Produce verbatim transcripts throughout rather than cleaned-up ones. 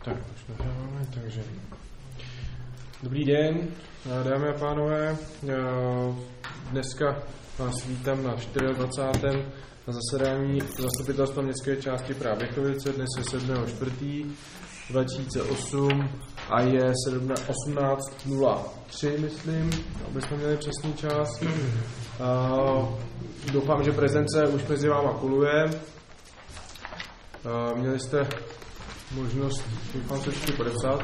Tak, už nahráváme, takže... Dobrý den, dámy a pánové. Dneska vás vítám na dvacátém čtvrtém na zasedání Zastupitelstva městské části Praha-Běchovice. Dnes je sedmého čtvrtého dva tisíce osm a je osmnáct nula tři, myslím, aby jsme měli přesný čas. Doufám, že prezence už mezi váma koluje. Měli jste možnost, doufám se všichni podepsat.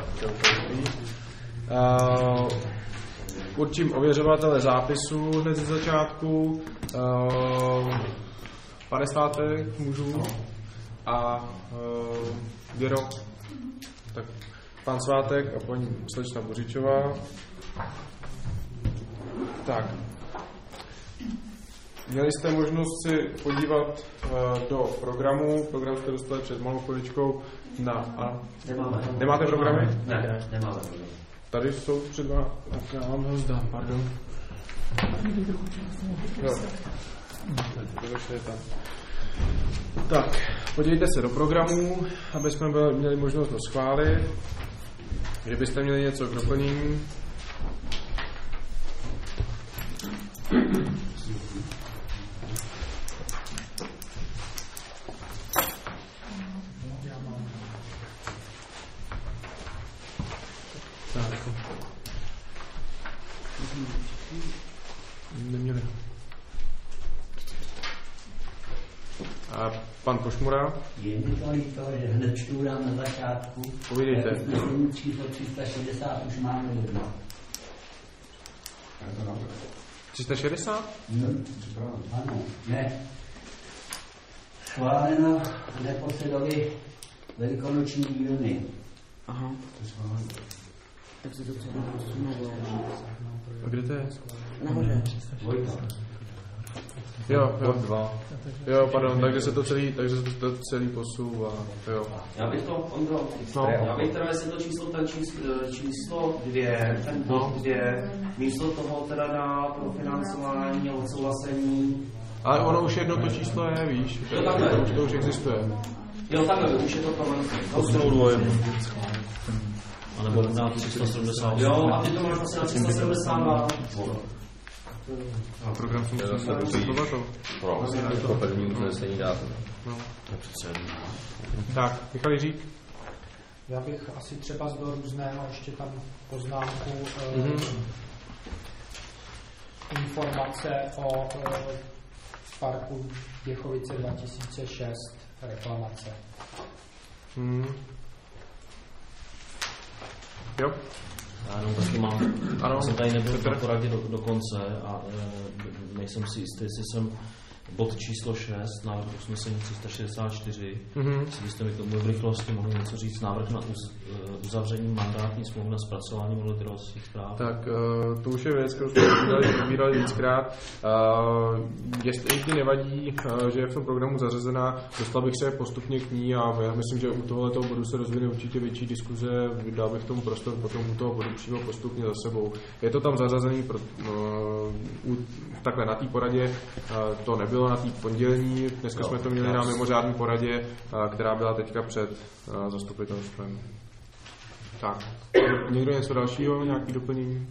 Uh, určím ověřovatele zápisu hned ze začátku. Uh, pane Svátek, můžu. A uh, Věro. Tak pan Svátek a paní slečna Bořičová. Tak. Měli jste možnost si podívat uh, do programu. Program jste dostali před malou chviličkou na... A... Nemáme. Nemáte programy? Ne, nemáme programy. Tady jsou před vámi. Tak já vám ho zdám, pardon. Jo. Tak, podívejte se do programu, aby jsme byli, měli možnost ho schválit. Kdybyste měli něco k doplnění. Neměli. A pan Košmura? Je mi to líto, že hned čtu dám na začátku. Povídejte. Číslo tři sta šedesát už máme jedno. tři sta šedesát? Hmm. Ano, ne. Schváleno neposedovi velikonoční dílny. Aha. Tak se to třeba posunulo. A kde to je? Nahoře. Vojta. Jo, jo, dva. Jo, pardon, takže se to celý, takže se to celý posouvá. Jo. Já bych to, Ondro, No. já bych teda, jestli to číslo, ten číslo, číslo dvě, ten bod dvě, místo toho teda dá pro financování a odsouhlasení. Ale ono už jedno to číslo je, víš, to, Jo, takhle. to, už, to už existuje. Jo, takhle, už je to problém. Posunou dvoje. A nebo na tři sta sedmdesát. Jo, a ty to máš asi na tři sta sedmdesát dva. A program se musí sepletovat to. Pro, jako první usnesení dát. No. To přece. Tak, Michal Jiřík. Já bych asi třeba z do různého ještě tam poznámku Mm-hmm. eh, informace o eh, parku Běchovice dva tisíce šest, reklamace. Hmm. Jo? Já jenom taky mám, Ano, jsem tady nebyl Petr. na poradě do, do konce a e, nejsem si jistý, jestli jsem bod číslo šest, návrh usnesení tři sta šedesát čtyři, Mm-hmm. jestli byste mi k tomu v rychlosti mohli něco říct, návrh na uz, uh, uzavření mandátní smlouvy na zpracování monitorovacích zpráv. Tak uh, to už je věc, kterou jsme probírali, probírali víckrát. Uh, jestli ti nevadí, uh, že je v tom programu zařazená, dostal bych se postupně k ní a já myslím, že u tohoto bodu se rozvine určitě větší diskuze, dal bych tomu prostor potom u toho bodu přímo postupně za sebou. Je to tam zařazený pro, uh, takhle na té poradě, uh, to nebylo na té pondělní, dneska Jo, jsme to měli já na mimořádné poradě, uh, která byla teďka před uh, zastupitelstvem. Tak, někdo něco dalšího, nějaký doplnění?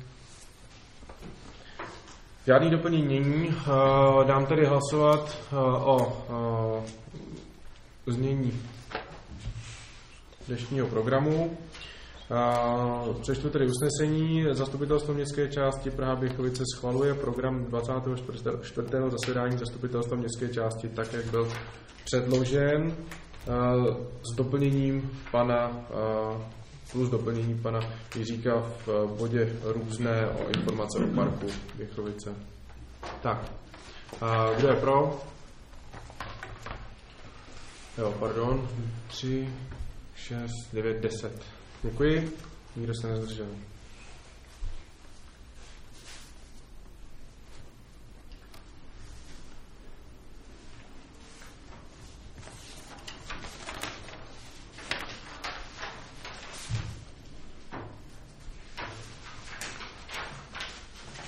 Žádný doplnění není. Uh, dám tedy hlasovat uh, o uh, znění dnešního programu. Uh, přečtu tedy usnesení. Zastupitelstvo městské části Praha-Běchovice schvaluje program dvacátého čtvrtého zasedání Zastupitelstva městské části tak, jak byl předložen, uh, s doplněním pana uh, plus doplnění pana Jiříka v bodě různé o informace o parku Běchovice. Tak, a kdo je pro? Jo, pardon. tři, šest, devět, deset. Děkuji. Nikdo se nezdržel.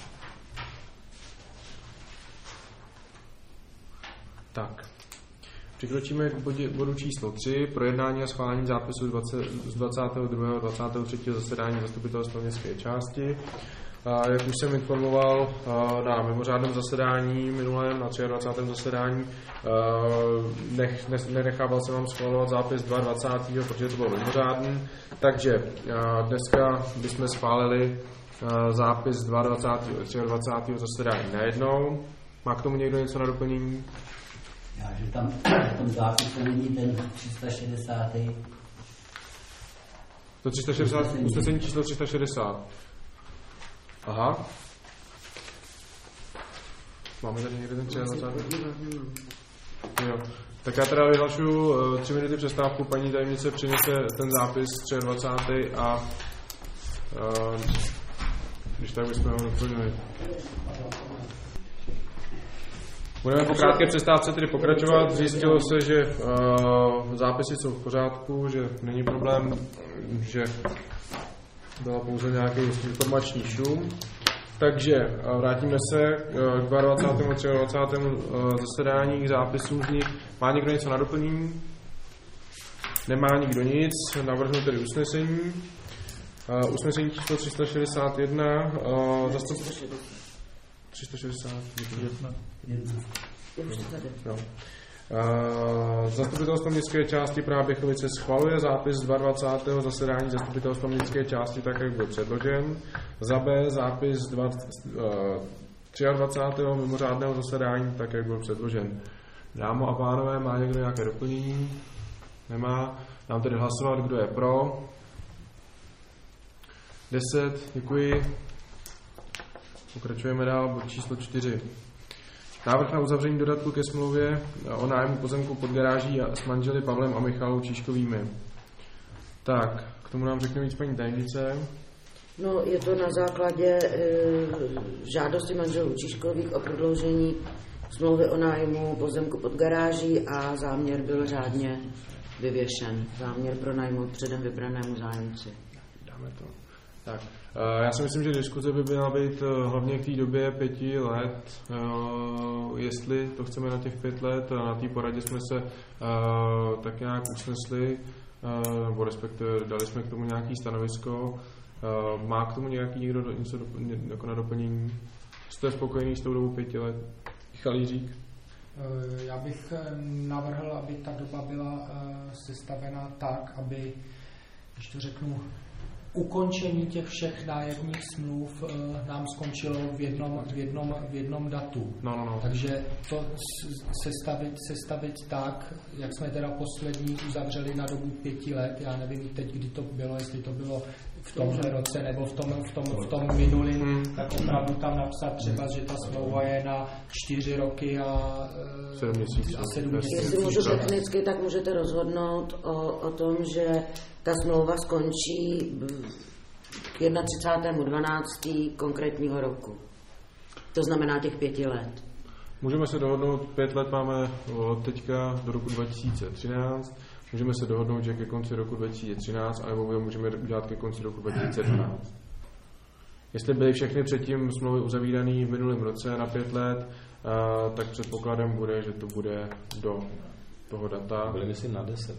Tak. Přikročíme k bodě, bodu číslo tři, projednání a schválení zápisu dvacet, z dvacátého druhého a dvacátého třetího zasedání zastupitelstva městské části. A jak už jsem informoval na mimořádném zasedání minulém, na dvacátém třetím zasedání, nech, ne, nenechával jsem vám schvalovat zápis dvacátého druhého protože to bylo mimořádný. Takže dneska bychom schválili zápis dvacátého druhého a dvacátého třetího zasedání najednou. Má k tomu někdo něco na doplnění? Já, že tam v tom zápise není ten tři sta šedesát. To tři sta šedesát, usnesení číslo tři sta šedesát. Aha. Máme tady někde ten dvacátý třetí Jo. Tak já teda vyhlašuju uh, tři minuty přestávku, paní tajemnice přinese ten zápis dvacátého třetího a uh, když tak bychom ho doplnili. Budeme po krátké přestávce tedy pokračovat. Zjistilo se, že uh, zápisy jsou v pořádku, že není problém, že byla pouze nějaký informační šum. Takže uh, vrátíme se uh, k dvacátému druhému a dvacátému třetímu uh, zasedání, k zápisům z nich. Má někdo něco na doplnění? Nemá nikdo nic. Navrhnu tedy usnesení. Uh, usnesení číslo tři sta šedesát jedna. Uh, zastup... tři sta šedesát jedna. No. Uh, zastupitelstvo městské části Praha-Běchovice schvaluje zápis z dvacátého druhého zasedání zastupitelstva městské části tak, jak byl předložen. Za B zápis dvacátého třetího mimořádného zasedání tak, jak byl předložen. Dámo a pánové, má někdo nějaké doplnění? Nemá. Dám tedy hlasovat, kdo je pro. deset, děkuji. Pokračujeme dál, bod číslo čtyři. Návrh na uzavření dodatku ke smlouvě o nájmu pozemku pod garáží s manželi Pavlem a Michalou Číškovými. Tak, k tomu nám řekne víc paní tajemnice. No, je to na základě e, žádosti manželů Číškových o prodloužení smlouvy o nájmu pozemku pod garáží a záměr byl řádně vyvěšen. Záměr pro nájmu předem vybranému zájemci. Dáme to. Tak. Já si myslím, že diskuze by měla být hlavně k té době pěti let, jestli to chceme na těch pět let. Na té poradě jsme se tak nějak usnesli, nebo respektive dali jsme k tomu nějaké stanovisko. Má k tomu nějaký někdo něco jako na doplnění? Jste spokojený s tou dobou pěti let? Michal Jiřík? Já bych navrhl, aby ta doba byla sestavena tak, aby, když to řeknu, ukončení těch všech nájemních smluv uh, nám skončilo v jednom, v jednom, v jednom datu. No, no, no. Takže to sestavit, sestavit tak, jak jsme teda poslední uzavřeli na dobu pěti let, já nevím teď, kdy to bylo, jestli to bylo v tomhle roce nebo v tom, v tom, v tom minulém, hmm. tak opravdu tam napsat třeba, že ta smlouva je na čtyři roky a uh, sedm měsíců. A sedm měsíců. Jestli můžu technicky, tak můžete rozhodnout o, o tom, že ta smlouva skončí k třicátého prvního dvanáctého konkrétního roku. To znamená těch pěti let. Můžeme se dohodnout, pět let máme od teďka do roku dva tisíce třináct. Můžeme se dohodnout, že ke konci roku dva tisíce třináct, anebo můžeme udělat ke konci roku dva tisíce dvanáct. Jestli byly všechny předtím smlouvy uzavírané v minulém roce na pět let, tak předpokladem bude, že to bude do toho data. Byly myslím na deset.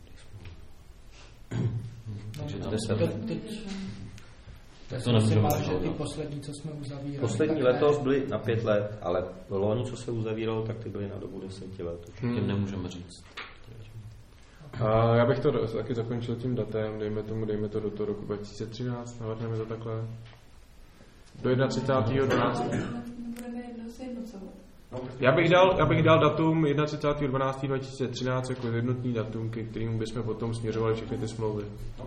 Takže no, teď, teď, teď to nemůžeme že ty poslední, co jsme uzavírali. Poslední letos byly na pět let, ale loni, co se uzavíralo, tak ty byly na dobu deseti let. Hmm. Tím nemůžeme říct. A já bych to taky zakončil tím datem, dejme tomu, dejme to do toho roku dva tisíce třináct, navrhneme to takhle. Do třicátého prvního dvanáctého Já bych dal, já bych dal datum třicátého prvního dvanáctého dva tisíce třináct jako jednotný datum, ke kterému bychom potom směřovali všechny ty smlouvy.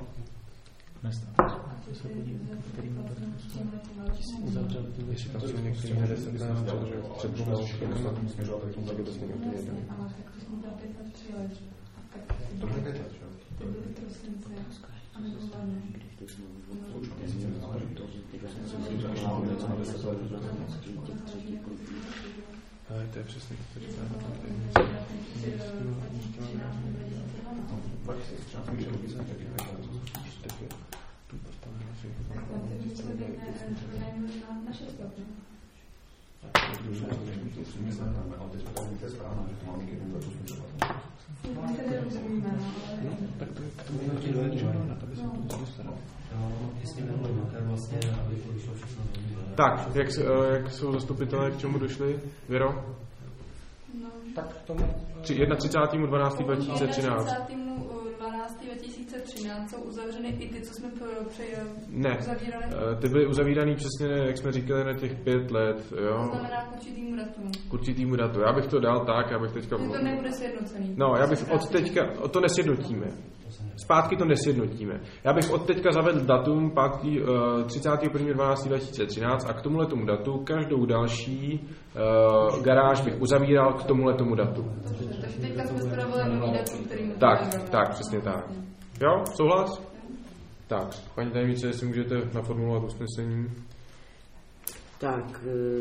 Ale to je přesně Tak to je to na to by se to dostalo. Tak, jak, jak jsou zastupitelé, k čemu došli? Věro? No. Tak k tomu... třicátého druhého dva tisíce třináct. třicátého dvanáctého dva tisíce třináct jsou uzavřeny i ty, co jsme přejeli. Ne, ty byly uzavíraný přesně, jak jsme říkali, na těch pět let. Jo? To znamená k určitýmu datu. K určitýmu datu. Já bych to dal tak, já bych teďka... To nebude sjednocený. No, já bych od teďka, to nesjednotíme. Zpátky to nesjednotíme. Já bych od teďka zavedl datum třicátého prvního druhého dva tisíce třináct a k tomuhle tomu datu každou další uh, garáž bych uzavíral k tomuhle tomu datu. Takže teďka jsme zpravili nový datum, který... Tak, tak, přesně tak. Jo, souhlas? Tak, paní tajemnice, jestli můžete naformulovat usnesení. Tak,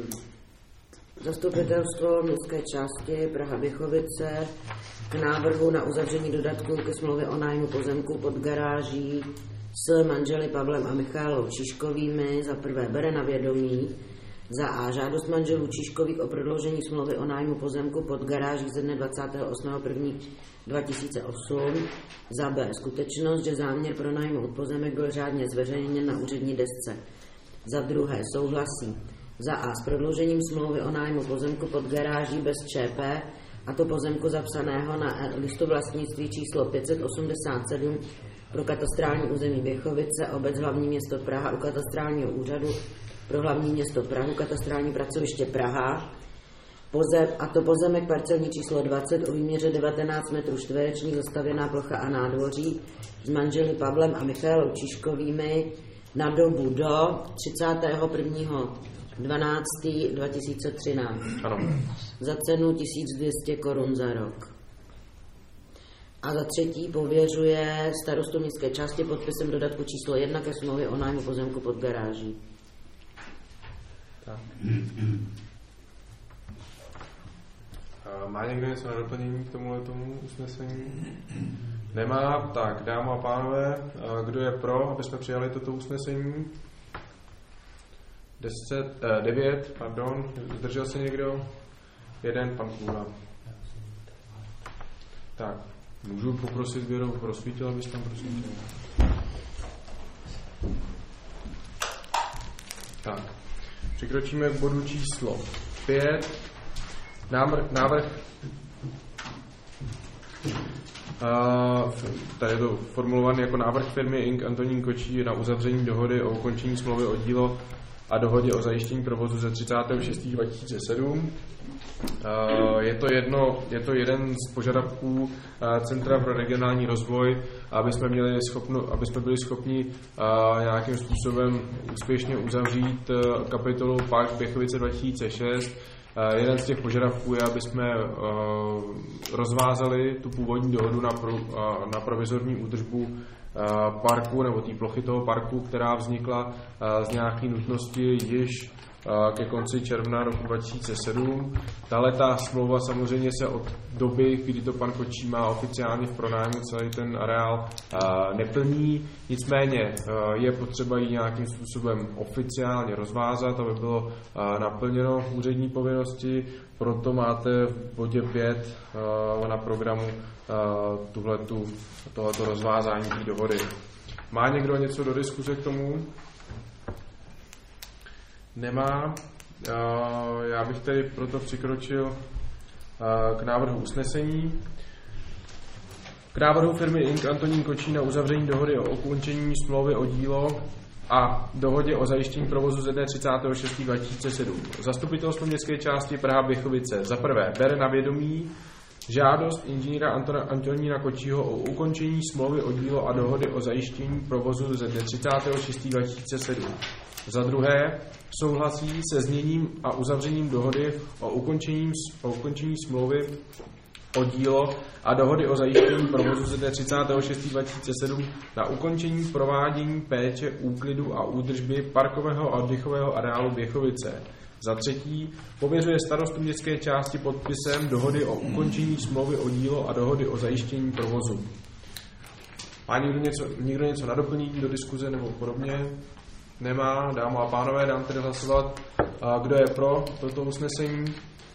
zastupitelstvo městské části Praha-Běchovice k návrhu na uzavření dodatku ke smlouvě o nájmu pozemku pod garáží s manželi Pavlem a Michálou Číškovými za prvé bere na vědomí, za A žádost manželů Číškových o prodloužení smlouvy o nájmu pozemku pod garáží ze dne dvacátého osmého prvního dva tisíce osm, za B skutečnost, že záměr pro nájmu pozemek byl řádně zveřejněn na úřední desce, za druhé souhlasí za A s prodloužením smlouvy o nájmu pozemku pod garáží bez ČP, a to pozemku zapsaného na listu vlastnictví číslo pět set osmdesát sedm pro katastrální území Běchovice, obec hlavní město Praha u katastrálního úřadu pro hlavní město Prahu, katastrální pracoviště Praha, pozem, a to pozemek parcelní číslo dvacet o výměře devatenáct metrů čtverečních, zastavěná plocha a nádvoří s manželi Pavlem a Michalou Číškovými na dobu do třicátého prvního dvanáctého dva tisíce třináct. Ano. Za cenu tisíc dvě stě korun za rok. A za třetí pověřuje starostu městské části podpisem dodatku číslo jedna ke smlouvě o nájmu pozemku pod garáží. Tak. Má někdo něco na doplnění k tomuhle tomu usnesení? Nemá. Tak, dámy a pánové, kdo je pro, aby jsme přijali toto usnesení? Deset, eh, devět, pardon, zdržel se někdo? Jeden, pan Kůla. Tak, můžu poprosit Věru, prosvítil, abys tam prosvítil. Tak, přikročíme k bodu číslo pět. Návrh, návrh Uh, tady je to formulovaný jako návrh firmy Ing. Antonín Kočí na uzavření dohody o ukončení smlouvy o dílo a dohodě o zajištění provozu ze třicátého šestého dva tisíce sedm. Uh, je to jedno, je to jeden z požadavků uh, Centra pro regionální rozvoj, aby jsme, měli schopno, aby jsme byli schopni uh, nějakým způsobem úspěšně uzavřít uh, kapitolu Park Běchovice dva tisíce šest. Uh, jeden z těch požadavků je, aby jsme uh, rozvázali tu původní dohodu na, pro, uh, na provizorní údržbu uh, parku nebo té plochy toho parku, která vznikla uh, z nějaké nutnosti již uh, ke konci června roku dva tisíce sedm. Tahle ta smlouva samozřejmě se od doby, kdy to pan Kočí má oficiálně v pronájmu celý ten areál, uh, neplní. Nicméně uh, je potřeba ji nějakým způsobem oficiálně rozvázat, aby bylo uh, naplněno úřední povinnosti. Proto máte v bodě pět uh, na programu uh, tuhletu, tohleto rozvázání té dohody. Má někdo něco do diskuze k tomu? Nemá. Uh, já bych tedy proto přikročil uh, k návrhu usnesení. K návrhu firmy Ing. Antonín Kočí na uzavření dohody o ukončení smlouvy o dílo a dohodě o zajištění provozu ze dne třicátého šestého dva tisíce sedm. Zastupitelstvo městské části Praha-Běchovice za prvé bere na vědomí žádost inženýra Antona, Antonína Kočího o ukončení smlouvy o dílo a dohody o zajištění provozu ze dne třicátého šestého dva tisíce sedm. Za druhé souhlasí se zněním a uzavřením dohody o ukončení, o ukončení smlouvy o dílo a dohody o zajištění provozu ze dne třicátého šestého dva tisíce sedm na ukončení provádění péče, úklidu a údržby parkového a oddechového areálu Běchovice. Za třetí pověřuje starostu městské části podpisem dohody o ukončení smlouvy o dílo a dohody o zajištění provozu. Má někdo něco, někdo něco na doplnění do diskuze nebo podobně? Nemá. Dámy a pánové, dám tedy hlasovat A kdo je pro toto usnesení?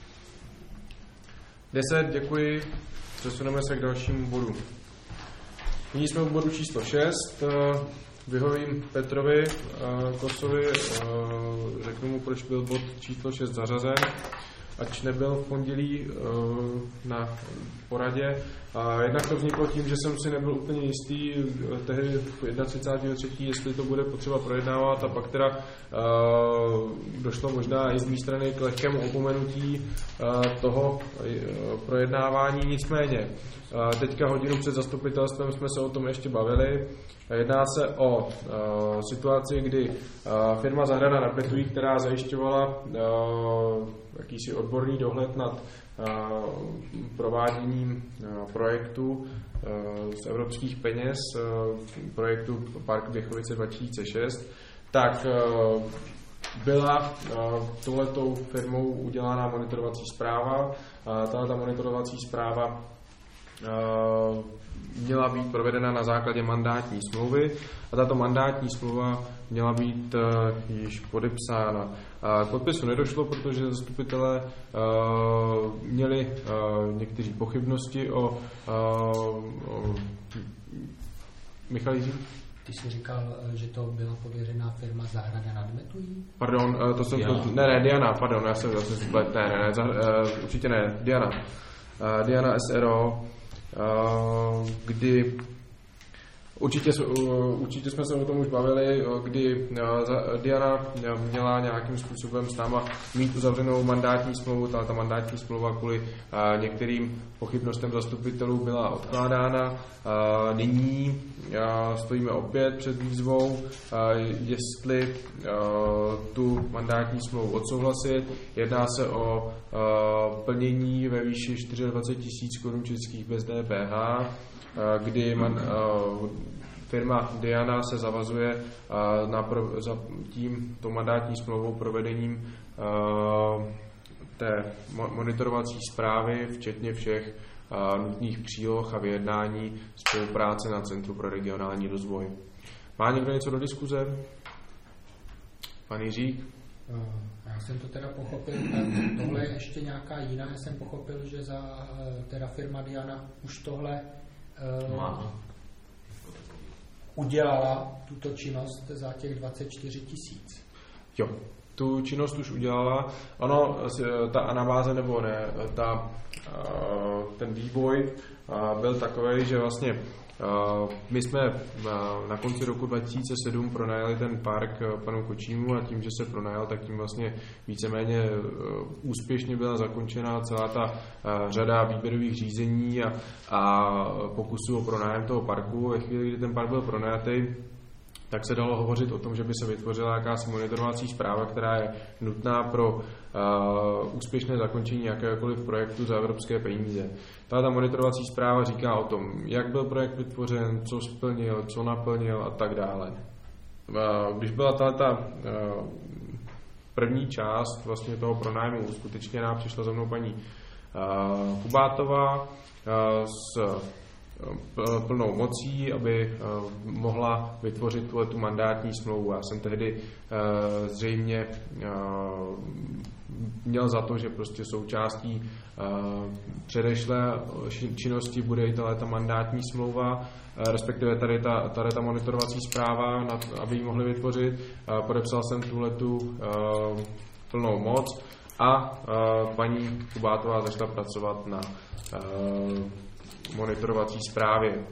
deset, děkuji. Přesuneme se k dalšímu bodu. Nyní jsme u bodu číslo šest. Vyhovím Petrovi Kosovi, řeknu mu, proč byl bod číslo šest zařazen, ač nebyl v pondělí na poradě. A jednak to vzniklo tím, že jsem si nebyl úplně jistý tehdy třicátého třetího jestli to bude potřeba projednávat, a pak teda uh, došlo možná i z mé strany k lehkému opomenutí uh, toho uh, projednávání. Nicméně, uh, teďka hodinu před zastupitelstvem jsme se o tom ještě bavili. Jedná se o uh, situaci, kdy uh, firma Zahrada nad Betují, která zajišťovala uh, jakýsi odborný dohled nad prováděním projektu z evropských peněz, projektu Park Běchovice dva tisíce šest, tak byla touhletou firmou udělána monitorovací zpráva. Tato monitorovací zpráva měla být provedena na základě mandátní smlouvy a tato mandátní smlouva měla být uh, již podepsána. Uh, k podpisu nedošlo, protože zastupitelé uh, měli uh, někteří pochybnosti o, uh, o Michal Jiří? Ty jsi říkal, že to byla pověřená firma Zahrada nad Betují? Pardon, uh, to jsem... Diana. Ne, ne, Diana, pardon, já jsem zase splet, ne, ne, ne, za, uh, určitě ne, Diana. Uh, Diana S R O, uh, kdy Určitě, určitě jsme se o tom už bavili, kdy Diana měla nějakým způsobem s náma mít uzavřenou mandátní smlouvu. Ta, ta mandátní smlouva kvůli některým pochybnostem zastupitelů byla odkládána. Nyní stojíme opět před výzvou, jestli tu mandátní smlouvu odsouhlasit. Jedná se o plnění ve výši dvacet čtyři tisíc korun českých bez D P H, kdy man, firma Diana se zavazuje na pro, za tímto mandátní smlouvou provedením té monitorovací zprávy, včetně všech nutných příloh a vyjednání spolupráce na Centru pro regionální rozvoj. Má někdo něco do diskuze? Pan Jiřík? Já jsem to teda pochopil, tohle je ještě nějaká jiná, já jsem pochopil, že za teda firma Diana už tohle Má. udělala tuto činnost za těch dvacet čtyři tisíc. Jo, tu činnost už udělala. Ono, ta anabáze nebo ne, ta, ten vývoj byl takový, že vlastně my jsme na konci roku dva tisíce sedm pronajali ten park panu Kočímu a tím, že se pronajal, tak tím vlastně víceméně úspěšně byla zakončena celá ta řada výběrových řízení a, a pokusů o pronájem toho parku. Ve chvíli, kdy ten park byl pronajatý, tak se dalo hovořit o tom, že by se vytvořila jakási monitorovací zpráva, která je nutná pro uh, úspěšné zakončení jakéhokoliv projektu za evropské peníze. Tato monitorovací zpráva říká o tom, jak byl projekt vytvořen, co splnil, co naplnil a tak dále. Uh, když byla tato uh, první část vlastně toho pronájmu uskutečněná, přišla za mnou paní uh, Kubátová uh, s plnou mocí, aby mohla vytvořit tu mandátní smlouvu. Já jsem tehdy zřejmě měl za to, že prostě součástí předešlé činnosti bude i ta mandátní smlouva, respektive tady ta, tady ta monitorovací zpráva, aby ji mohli vytvořit. Podepsal jsem tuhletu plnou moc a paní Kubátová začala pracovat na monitorovací zprávě.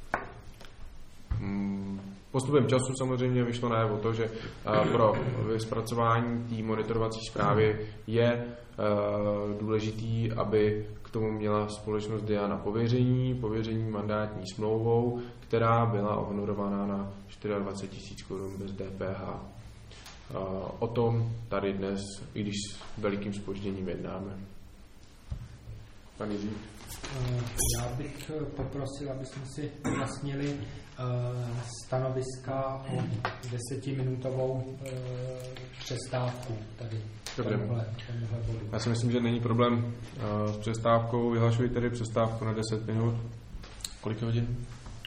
Postupem času samozřejmě vyšlo najevo to, že pro zpracování té monitorovací zprávy je důležitý, aby k tomu měla společnost Diana pověření, pověření mandátní smlouvou, která byla honorovaná na dvacet čtyři tisíc korun bez D P H. O tom tady dnes, i když s velikým zpožděním jednáme. Pan Jiří. Já bych poprosil, aby jsme si vyjasnili stanoviska o desetiminutovou přestávku tady. Dobře. Tomuhle, tomuhle bodu. Já si myslím, že není problém s přestávkou. Vyhlašuji tedy přestávku na deset minut. Kolik hodin?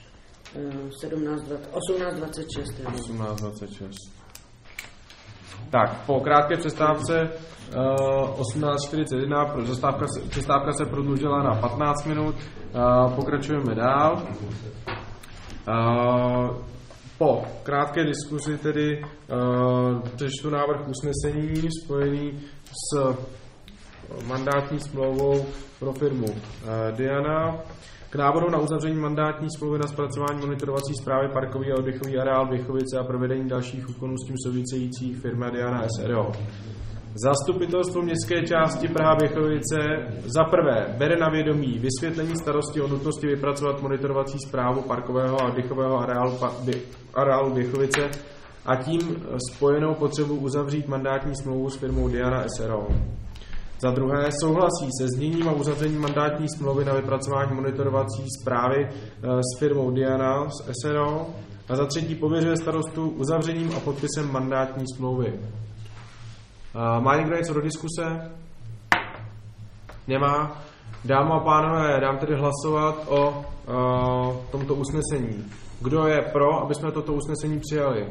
osmnáct dvacet šest. osmnáct dvacet šest. Tak, po krátké přestávce uh, osmnáct čtyřicet jedna, přestávka, přestávka se prodloužila na patnáct minut, uh, pokračujeme dál. Uh, po krátké diskuzi tedy uh, přečtu návrh usnesení spojený s mandátní smlouvou pro firmu uh, Diana. K návrhu na uzavření mandátní smlouvy na zpracování monitorovací zprávy parkový a oddechový areál Běchovice a provedení dalších úkonů s tím souvisejících firma Diana S R O. Zastupitelstvo městské části Praha Běchovice za prvé bere na vědomí vysvětlení starosti o nutnosti vypracovat monitorovací zprávu parkového a oddechového areálu, areálu Běchovice a tím spojenou potřebu uzavřít mandátní smlouvu s firmou Diana S R O. Za druhé souhlasí se zněním a uzavřením mandátní smlouvy na vypracování monitorovací zprávy s firmou Diana s S R O. A za třetí pověřuje starostu uzavřením a podpisem mandátní smlouvy. Má někdo něco do diskuse? Nemá. Dámy a pánové, dám tedy hlasovat o, o tomto usnesení. Kdo je pro, aby jsme toto usnesení přijali?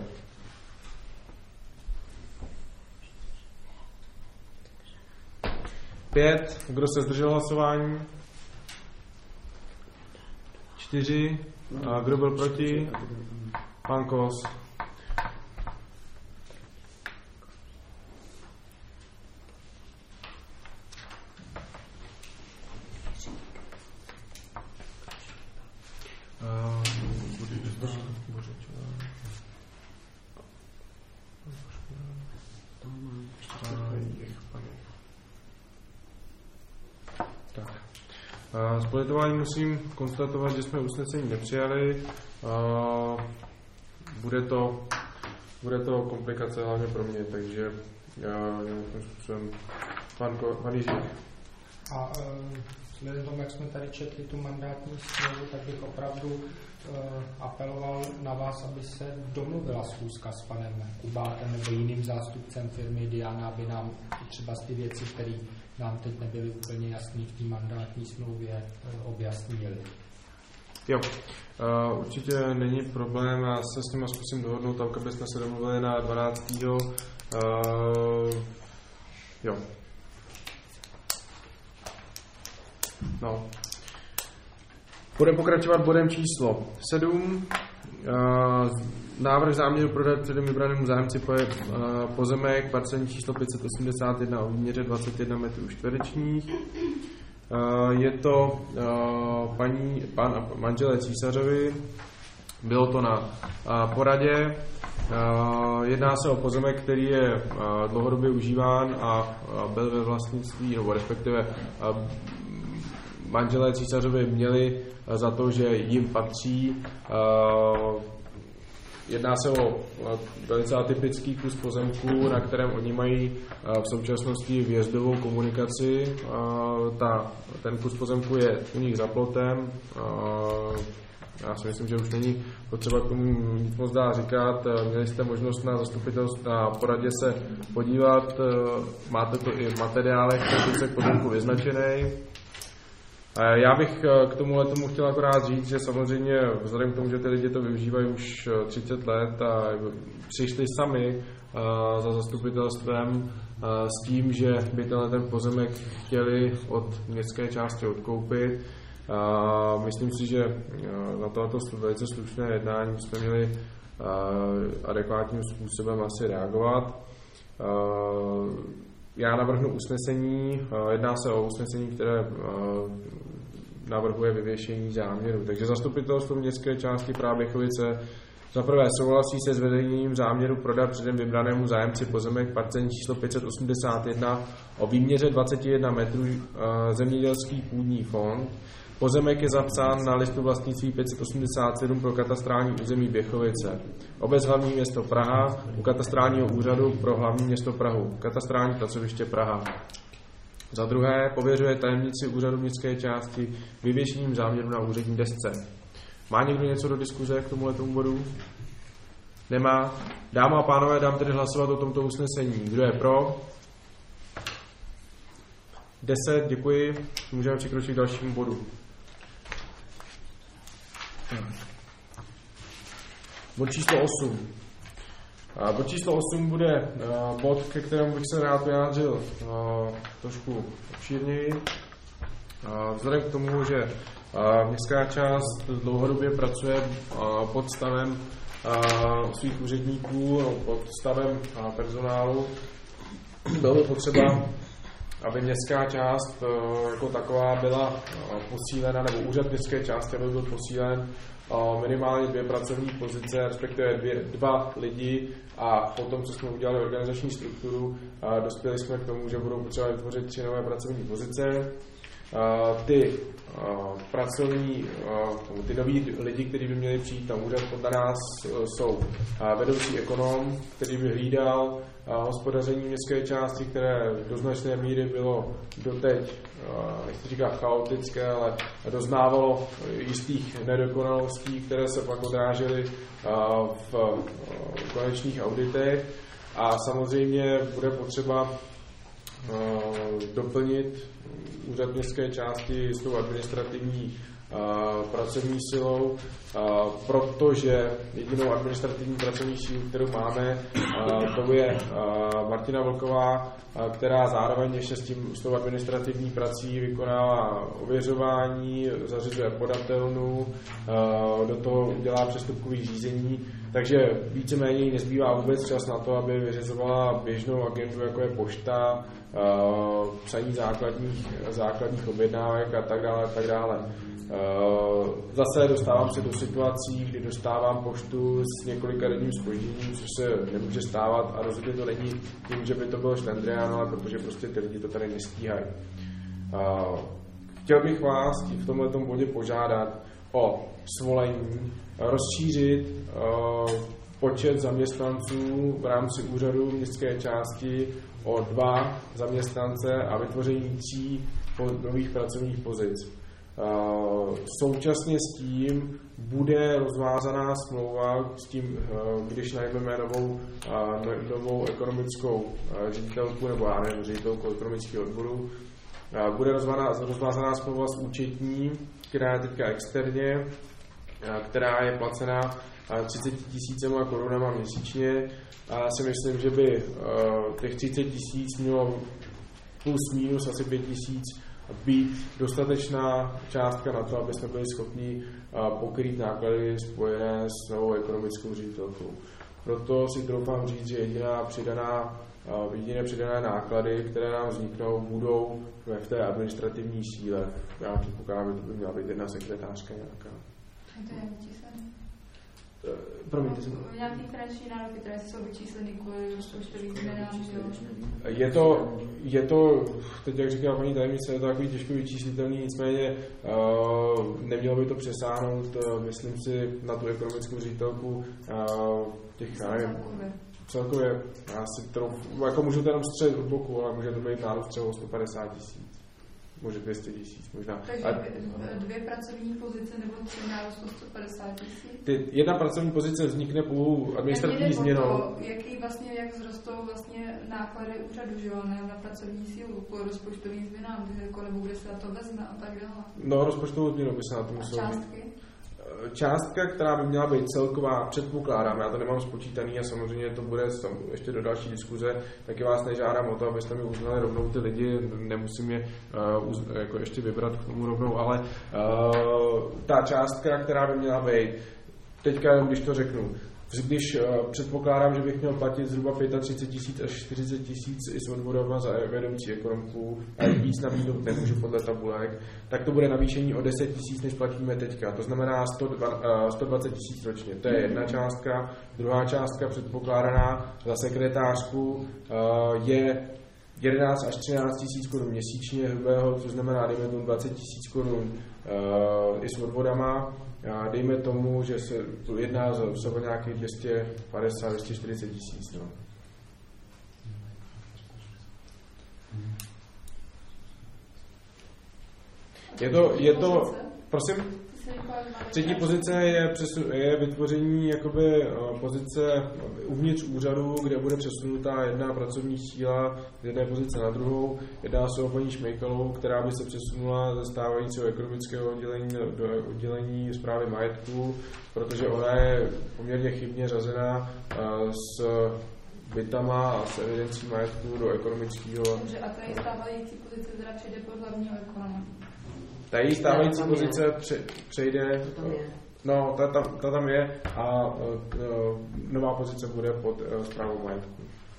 Pět. Kdo se zdržel hlasování? Čtyři. A kdo byl proti? Pan Kos. S politováním musím konstatovat, že jsme usnesení nepřijali. Bude to, bude to komplikace hlavně pro mě, takže já nějakým způsobem pan, pan Jiří. A vzhledem tomu, jak jsme tady četli tu mandátní smlouvu, tak bych opravdu uh, apeloval na vás, aby se domluvila schůzka s panem Kubátem nebo jiným zástupcem firmy Diana, aby nám třeba ty věci, které nám teď nebyly úplně jasné v té mandátní smlouvě, uh, objasnili. Jo, uh, určitě není problém, já se s nimi zkusím dohodnout, tak aby jsme se domluvili na dvanáctého Uh, jo. No. Budeme pokračovat bodem číslo sedm. Uh, návrh záměru prodat předem vybranému zájemci po, uh, pozemek parcelní číslo pět set osmdesát jedna o výměře dvacet jedna metrů čtverečních. Uh, je to uh, paní, pan a manželé Císařovi. Bylo to na uh, poradě. Uh, jedná se o pozemek, který je uh, dlouhodobě užíván a uh, byl ve vlastnictví, nebo respektive uh, manželé Císařovi měli uh, za to, že jim patří. Uh, jedná se o uh, velice atypický kus pozemku, na kterém oni mají uh, v současnosti vjezdovou komunikaci. Uh, ta, ten kus pozemku je u nich za plotem. Uh, Já si myslím, že už není potřeba k tomu nic moc dá říkat. Měli jste možnost na zastupitelstvu, na poradě se podívat. Máte to i v materiálech, který se k pozemku vyznačený. Já bych k tomuhle tomu chtěl akorát říct, že samozřejmě vzhledem k tomu, že ty lidi to využívají už třicet let a přišli sami za zastupitelstvem s tím, že by tenhle ten pozemek chtěli od městské části odkoupit. Uh, myslím si, že uh, na tohoto velice slušné jednání jsme měli uh, adekvátním způsobem asi reagovat. Uh, já navrhnu usnesení, uh, jedná se o usnesení, které uh, navrhuje vyvěšení záměru. Takže zastupitelstvo městské části Praha Běchovice za prvé souhlasí se zvedením záměru prodat předem vybranému zájemci pozemek parcelní číslo pět set osmdesát jedna o výměře dvacet jedna metrů uh, zemědělský půdní fond. Pozemek je zapsán na listu vlastnictví pět set osmdesát sedm pro katastrální území Běchovice. Obec hlavní město Praha u katastrálního úřadu pro hlavní město Prahu. Katastrální pracoviště Praha. Za druhé pověřuje tajemnici úřadu městské části vyvěšením záměru na úřední desce. Má někdo něco do diskuze k tomuto bodu? Nemá. Dámy a pánové, dám tedy hlasovat o tomto usnesení. Kdo je pro? deset, děkuji. Můžeme přikročit k dalšímu bodu. Bod číslo osm. Bod číslo osm bude bod, ke kterému bych se rád vyjádřil trošku obšírněji. Vzhledem k tomu, že městská část dlouhodobě pracuje pod stavem svých úředníků, pod stavem personálu, bylo by potřeba, aby městská část jako taková byla posílena, nebo úřad městské části, aby byl posílen minimálně dvě pracovní pozice, respektive dvě, dva lidi, a potom, co jsme udělali organizační strukturu, dospěli jsme k tomu, že budou potřeba vytvořit tři nové pracovní pozice. Ty pracovní, ty noví lidi, kteří by měli přijít na úřad podle nás, jsou vedoucí ekonom, který by hlídal hospodaření městské části, které do značné míry bylo doteď, nechci říkat chaotické, ale doznávalo jistých nedokonalostí, které se pak odrážely v konečných auditech. A samozřejmě bude potřeba doplnit úřad městské části s tou administrativní pracovní silou, protože jedinou administrativní pracovní sílu, kterou máme, to je Martina Vlková, která zároveň ještě s, tím, s tou administrativní prací vykonává ověřování, zařizuje podatelnu, do toho udělá přestupkových řízení, takže víceméně jí nezbývá vůbec čas na to, aby vyřizovala běžnou agendu, jako je pošta, psaní základních, základních objednávek a tak dále, a tak dále. Zase dostávám se do situací, kdy dostávám poštu s několika denním zpožděním, což se nemůže stávat, a rozhodně to není tím, že by to bylo šlendrián, ale protože prostě ty lidi to tady nestíhají. Chtěl bych vás v tomto bodě požádat o svolení, rozšířit počet zaměstnanců v rámci úřadu městské části o dva zaměstnance a vytvoření tří nových pracovních pozic. Současně s tím bude rozvázaná smlouva s tím, když najmeme novou, novou ekonomickou ředitelku, nebo já nevím, ředitelku ekonomického odboru, bude rozvázaná smlouva s účetní, která je teďka externě, která je placená třicet tisícema korunama měsíčně. A já si myslím, že by těch třicet tisíc mělo plus minus asi pět tisíc být dostatečná částka na to, aby jsme byli schopni pokrýt náklady spojené s novou ekonomickou ředitelkou. Proto si troufám říct, že jediná přidaná, jediné přidané náklady, které nám vzniknou, budou v té administrativní síle. Já předpokládám, že to by měla být jedna sekretářka nějaká. A to je vyčíslené? Promiňte si. Nějaký finanční nároky, které jsou vyčísleny kvůli rozpočtovým změnám, že jo? Je to, je to, teď jak říkala paní tajemnice, je to takový těžko vyčíslitelný, nicméně uh, nemělo by to přesáhnout, uh, myslím si, na tu ekonomickou ředitelku uh, těch, já nevím, celkově, já si trochu, jako můžu to jenom střelit od boku, ale může to být nárůst třeba o sto padesát tisíc. Může dvě stě tisíc možná. Takže a dvě pracovní pozice nebo tři nárůst o sto padesát tisíc? Jedna pracovní pozice vznikne pouhou administrativní změnou. To, jaký vlastně, jak vzrostou vlastně náklady úřadu, že jo, ne na pracovní sílu, po rozpočtovým změnám, jako, nebo kde se na to vezme a tak dále. No, rozpočtovou změnou by se na to muselo. A částky? Částka, která by měla být celková, předpokládám, já to nemám spočítaný a samozřejmě to bude ještě do další diskuze, taky vás nežádám o to, abyste mi uznali rovnou ty lidi, nemusím je uh, jako ještě vybrat k tomu rovnou, ale uh, ta částka, která by měla být, teďka, když to řeknu, když uh, předpokládám, že bych měl platit zhruba třicet pět tisíc až čtyřicet tisíc i s odvodama za vedoucí ekonomku a víc nabídnout nemůžu podle tabulek, tak to bude navýšení o deset tisíc, než platíme teďka. To znamená sto dvacet tisíc ročně. To je jedna částka. Druhá částka předpokládaná za sekretářku uh, je jedenáct až třináct tisíc korun měsíčně hrubého, což znamená, dejme tomu dvacet tisíc korun uh, i s odvodama. A dejme tomu, že se to jedná za třeba nějakých dvě stě padesát až dvě stě čtyřicet tisíc. No. Je to, je to, prosím? třetí pozice je, přesun, je vytvoření jakoby pozice uvnitř úřadu, kde bude přesunutá jedna pracovní síla z jedné pozice na druhou. Jedná se o paní Šmejkalovou, která by se přesunula ze stávajícího ekonomického oddělení do oddělení správy majetku, protože ona je poměrně chybně řazená s bytama a s evidencí majetku do ekonomického. Takže a ta je stávající pozice teda přijde pod hlavního ekonoma. Ta její stávající pozice pře, přejde, no, ta, ta, ta tam je a uh, nová pozice bude pod uh, správou majetku.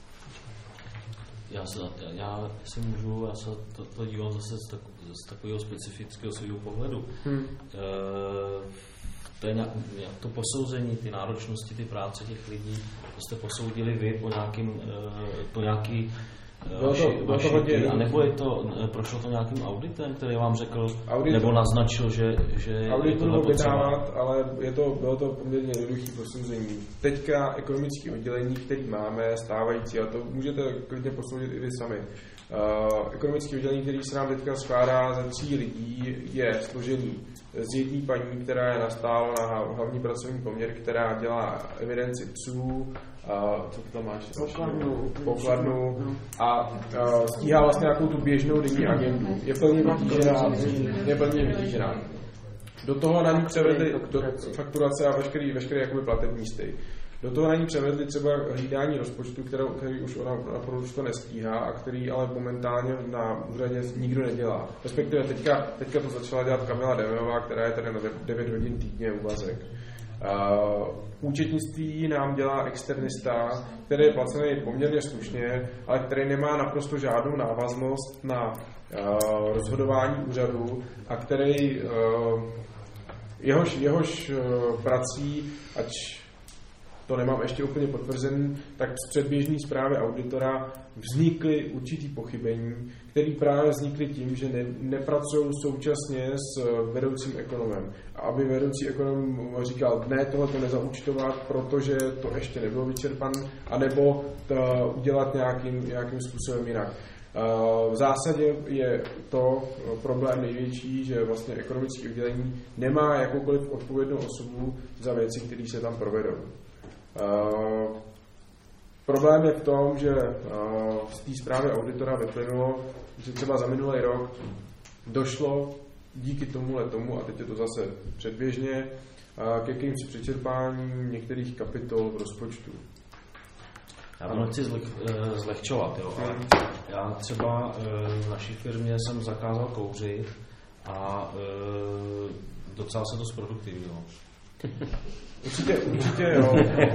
Já se, já si můžu, já se to, to dívám zase z, tak, z takového specifického svého pohledu. Hmm. E, to je nějak, to posouzení, ty náročnosti, ty práce těch lidí, to jste posoudili vy po nějakým, po nějaký vaši, to, vaši tý, a nebo je to, prošlo to nějakým auditem, který vám řekl, audit, nebo naznačil, že, že audit je tohle vydávat, ale je to, bylo to poměrně jednoduché posouzení. Teďka ekonomické oddělení, který máme, stávající, a to můžete klidně posoudit i vy sami. Uh, ekonomické oddělení, který se nám teďka skládá ze tří lidí, je složený z jedné paní, která je nastála na hlavní pracovní poměr, která dělá evidenci psů, uh, co to tam máš? Pokladnu. Pokladnu a uh, stíhá vlastně nějakou tu běžnou denní agendu. Je plně vytížená. Je plně vytížená. Do toho na ní převedli do fakturace a veškerý, veškerý jakoby platební styk. Do toho na ní převedli třeba hlídání rozpočtu, kterou, který už ona opravdu to nestíhá a který ale momentálně na úřadě nikdo nedělá. Respektive teďka, teďka to začala dělat Kamila Demeová, která je tady na devět hodin týdně úvazek. Uh, účetnictví nám dělá externista, který je placený poměrně slušně, ale který nemá naprosto žádnou návaznost na uh, rozhodování úřadu a který uh, jehož, jehož uh, prací, ať to nemám ještě úplně potvrzený, tak z předběžné zprávy auditora vznikly určitý pochybení, které právě vznikly tím, že ne, nepracují současně s vedoucím ekonomem. A aby vedoucí ekonom říkal, ne, tohle to nezaúčtovat, protože to ještě nebylo vyčerpané, anebo to udělat nějakým, nějakým způsobem jinak. V zásadě je to problém největší, že vlastně ekonomické oddělení nemá jakoukoliv odpovědnou osobu za věci, které se tam provedou. Uh, problém je v tom, že uh, z té zprávy auditora vyplynulo, že třeba za minulý rok došlo díky tomuhle tomu, a teď je to zase předběžně, uh, ke jakýmsi přečerpání některých kapitol v rozpočtu. Já to nechci zleh, zlehčovat, jo, ale já třeba v naší firmě jsem zakázal kouřit a docela se to zproduktivnilo. Určitě, určitě jo.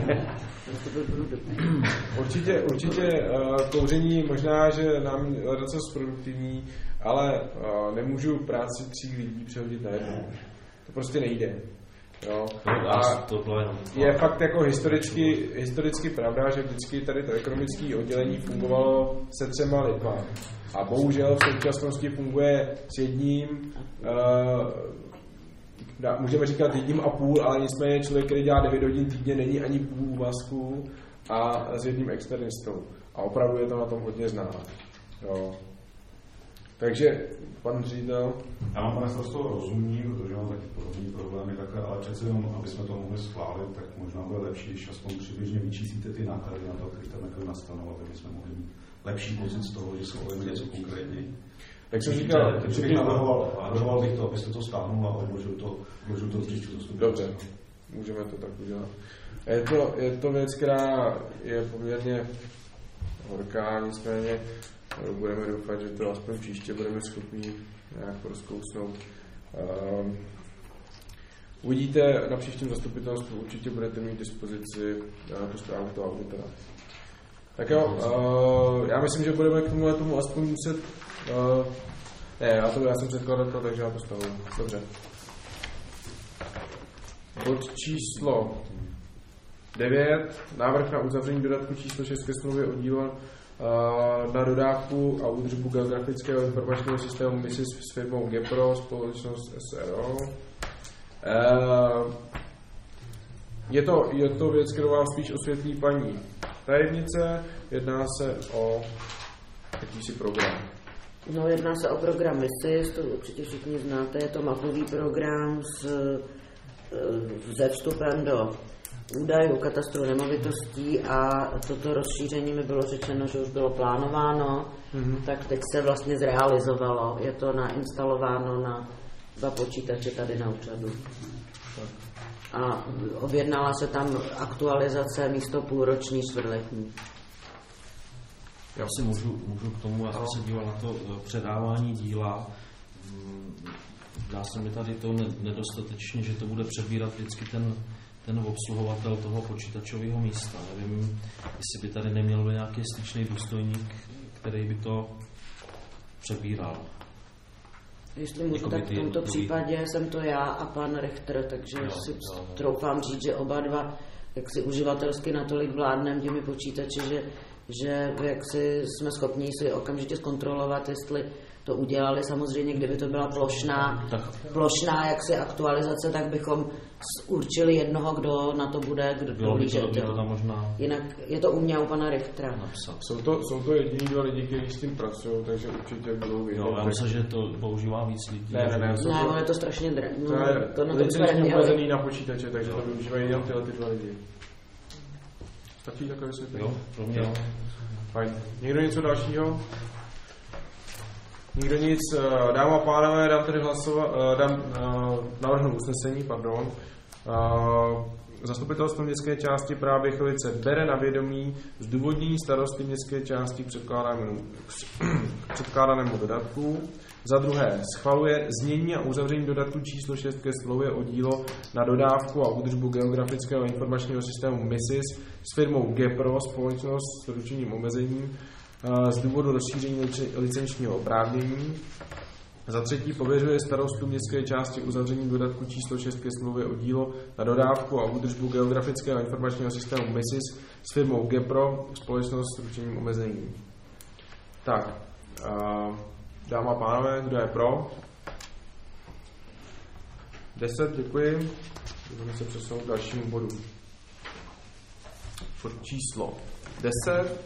Určitě, určitě uh, kouření možná, že nám je docela produktivní, ale uh, nemůžu práci tří lidí přehodit na jednou. To prostě nejde. Jo. A je fakt jako historicky, historicky pravda, že vždycky tady to ekonomické oddělení fungovalo se třema lidma. A bohužel v současnosti funguje s jedním, uh, můžeme říkat jedním a půl, ale nicméně člověk, který dělá devět hodin týdně, není ani půl úvazku a s jedním externistou. A opravdu je to na tom hodně znát. Jo. Takže, pan ředitel. Já mám, pane starosto, rozumím, protože mám taky podobný problémy, takhle, ale přece jenom, aby jsme to mohli schválit, tak možná bude lepší, když aspoň přibližně vyčíslíte ty náklady na to, které tam jako nastanou, aby jsme mohli mít lepší pocit z toho, že schválíme něco konkrétní. Tak jsem říkal, že bych navrhoval, navrhoval bych to, abyste to stáhnul a odložil to, odložil to příští zastupu. Dobře, můžeme to tak udělat. Je to, je to věc, která je poměrně horká, nicméně budeme doufat, že to aspoň příště budeme schopni nějak rozkousnout. Um, uvidíte na příštím zastupitelstvu, určitě budete mít dispozici uh, tu zprávu toho auditora. Tak jo, uh, já myslím, že budeme k tomuhle tomu aspoň muset uh, ne, já, to, já jsem předkladatel, takže já to stavuji. Dobře. Bod číslo devět. Návrh na uzavření dodatku číslo šest ke smlouvě o dílo uh, na dodávku a údržbu geografického informačního systému M I S I S s firmou Gepro, společnost S R O. Uh, je, to, je to věc, kterou vám spíš osvětlí paní tajemnice. Jedná se o jakýsi program. No, jedná se o program M I S I S, to určitě všichni znáte, je to mapový program s se vstupem do údajů katastru nemovitostí a toto rozšíření mi bylo řečeno, že už bylo plánováno, mm-hmm. tak teď se vlastně zrealizovalo. Je to nainstalováno na dva počítače tady na úřadu. A objednala se tam aktualizace místo půlroční čtvrtletní. Já si můžu, můžu k tomu, já jsem se díval na to předávání díla. Dá se mi tady to nedostatečně, že to bude přebírat vždycky ten, ten obsluhovatel toho počítačového místa. Nevím, jestli by tady neměl být nějaký styčný důstojník, který by to přebíral. Jestli můžu, tak v tomto případě jsem to já a pan Richter, takže jo, si jo, troufám říct, že oba dva jak si uživatelsky natolik vládnem těmi počítači, že, že jak si jsme schopni si okamžitě zkontrolovat, jestli to udělali. Samozřejmě, kdyby to byla plošná, plošná jaksi aktualizace, tak bychom určili jednoho, kdo na to bude, kdo dohlížet. Možná... Jinak je to u mě u pana Richtera. Jsou to, jsou to jediní dva lidi, kteří s tím pracují, takže určitě budou vidět. Jo, já myslím, že to používá víc lidí. Ne, ne, ne. Ne, to... je to strašně drahé. No, to je to na licenční upravený na počítače, takže to využívají jenom tyhle ty dva lidi. Stačí takové vysvětlení? Jo, pro mě jo. Fajn. Někdo něco dalšího? Nikdo nic. Dámy a pánové, dám tedy hlasovat, dám navrhnout usnesení, pardon. Zastupitelstvo městské části Práběchovice bere na vědomí zdůvodnění starosty městské části k předkládanému, k předkládanému dodatku. Za druhé, schvaluje znění a uzavření dodatku číslo šest ke smlouvě o dílo na dodávku a údržbu geografického informačního systému M I S I S s firmou GEPRO, společnost s ručením omezením, z důvodu rozšíření licenčního oprávnění. Za třetí, pověřuje starostu městské části uzavření dodatku číslo šest ke smlouvě o dílo na dodávku a údržbu geografického informačního systému M I S I S s firmou GEPRO, společnost s ručením omezením. Tak, dámy a pánové, kdo je pro? deset, děkuji. Budeme se přesunout k dalšímu bodu. Bod číslo deset.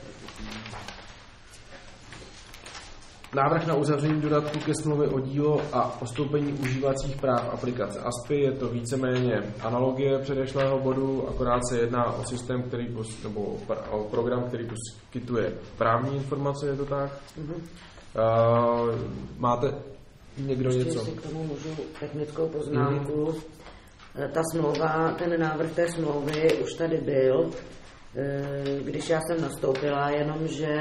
Návrh na uzavření dodatku ke smlouvě o dílo a postoupení užívacích práv aplikace A S P I. Je to víceméně analogie předešlého bodu, akorát se jedná o systém, který pos, nebo o program, který poskytuje právní informace, je to tak? Mm-hmm. Uh, máte někdo Ještě něco? Si k tomu můžu technickou poznámku. Mm-hmm. Ta smlouva, ten návrh té smlouvy už tady byl, když já jsem nastoupila, jenomže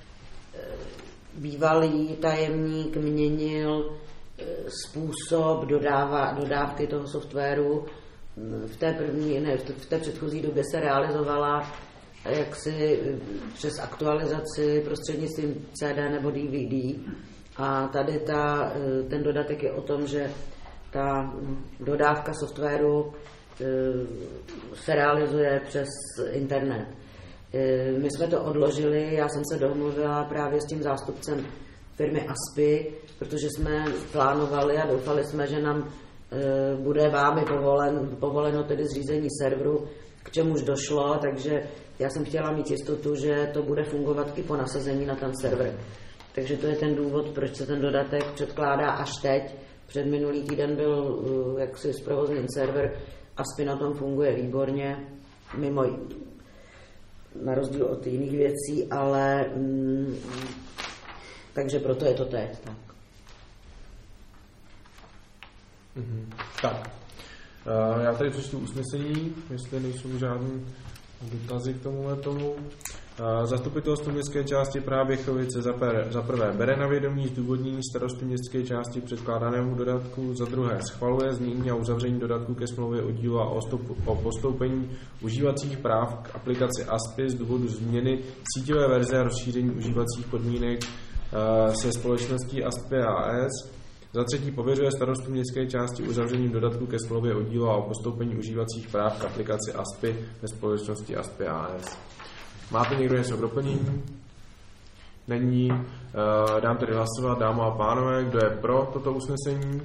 bývalý tajemník měnil způsob dodává, dodávky toho softwaru. V té první, ne, v té předchozí době se realizovala jaksi přes aktualizaci prostřednictvím C D nebo D V D. A tady ta, ten dodatek je o tom, že ta dodávka softwaru se realizuje přes internet. My jsme to odložili, já jsem se domluvila právě s tím zástupcem firmy A S P I, protože jsme plánovali a doufali jsme, že nám bude vámi povolen, povoleno tedy zřízení serveru, k čemuž došlo, takže já jsem chtěla mít jistotu, že to bude fungovat i po nasazení na ten server. Takže to je ten důvod, proč se ten dodatek předkládá až teď. Před minulý týden byl jaksi zprovozněn server, A S P I na tom funguje výborně, mimo na rozdíl od jiných věcí, ale mm, takže proto je to teď. Tak. Mm-hmm. Tak. Uh, já tady přečtu usnesení, jestli nejsou žádné dotazy k tomuhle tomu. Uh, Zastupitelstvo městské části Práběchovice za, per, za prvé bere na vědomí zdůvodnění starostu městské části předkládanému dodatku, za druhé schvaluje znění a uzavření dodatku ke smlouvě o dílo a o, stopu, o postoupení užívacích práv k aplikaci A S P I z důvodu změny síťové verze a rozšíření užívacích podmínek uh, se společností A S P A S. Za třetí pověřuje starostu městské části uzavřením dodatku ke smlouvě o dílo a o postoupení užívacích práv k aplikaci A S P I ve společnosti A S P A S. Máte někdo něco k doplnění? Není. Dám tedy hlasovat, dámy a pánové, kdo je pro toto usnesení?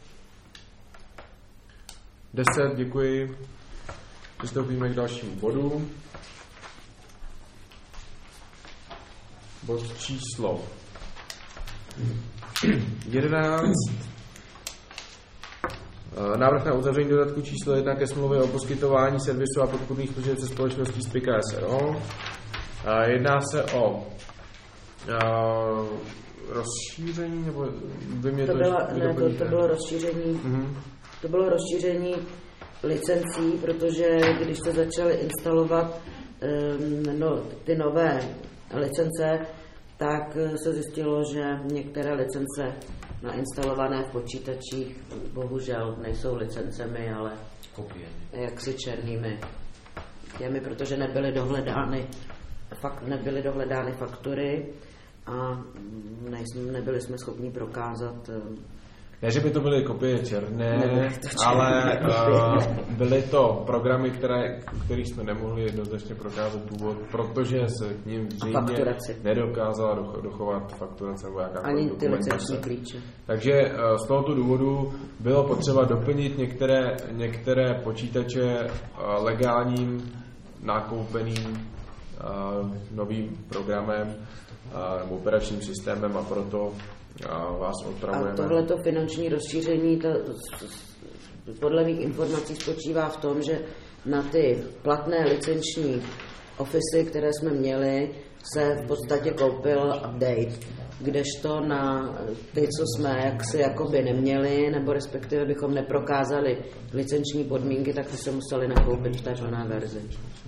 deset, děkuji. Přistoupíme k dalšímu bodu. Bod číslo jedenáct. Návrh na uzavření dodatku číslo jedna ke smlouvě o poskytování servisu a podpůrných služeb se společností Spika S R O. Jedná se o uh, rozšíření, nebo by mě to, to, byla, ne, to, to bylo rozšíření, mm-hmm. to bylo rozšíření licencí, protože když se začaly instalovat um, no, ty nové licence, tak se zjistilo, že některé licence nainstalované v počítačích bohužel nejsou licencemi, ale jaksi černými těmi, protože nebyly dohledány, fakt nebyly dohledány faktury a nejsme, nebyli jsme schopni prokázat. Ne, že by to byly kopie černé, ale uh, byly to programy, které, kterých jsme nemohli jednoznačně prokázat důvod, protože se k ním zřejmě nedokázala dochovat fakturace nebo jakákoliv ani ty licenční klíče. Takže uh, z tohoto důvodu bylo potřeba doplnit některé, některé počítače uh, legálním nakoupeným uh, novým programem uh, nebo operačním systémem a proto a vás opravujeme. A tohleto finanční rozšíření to, podle mých informací spočívá v tom, že na ty platné licenční ofisy, které jsme měli, se v podstatě koupil update, kdežto na ty, co jsme jaksi jakoby neměli, nebo respektive bychom neprokázali licenční podmínky, tak ty se museli nakoupit v té plné verzi.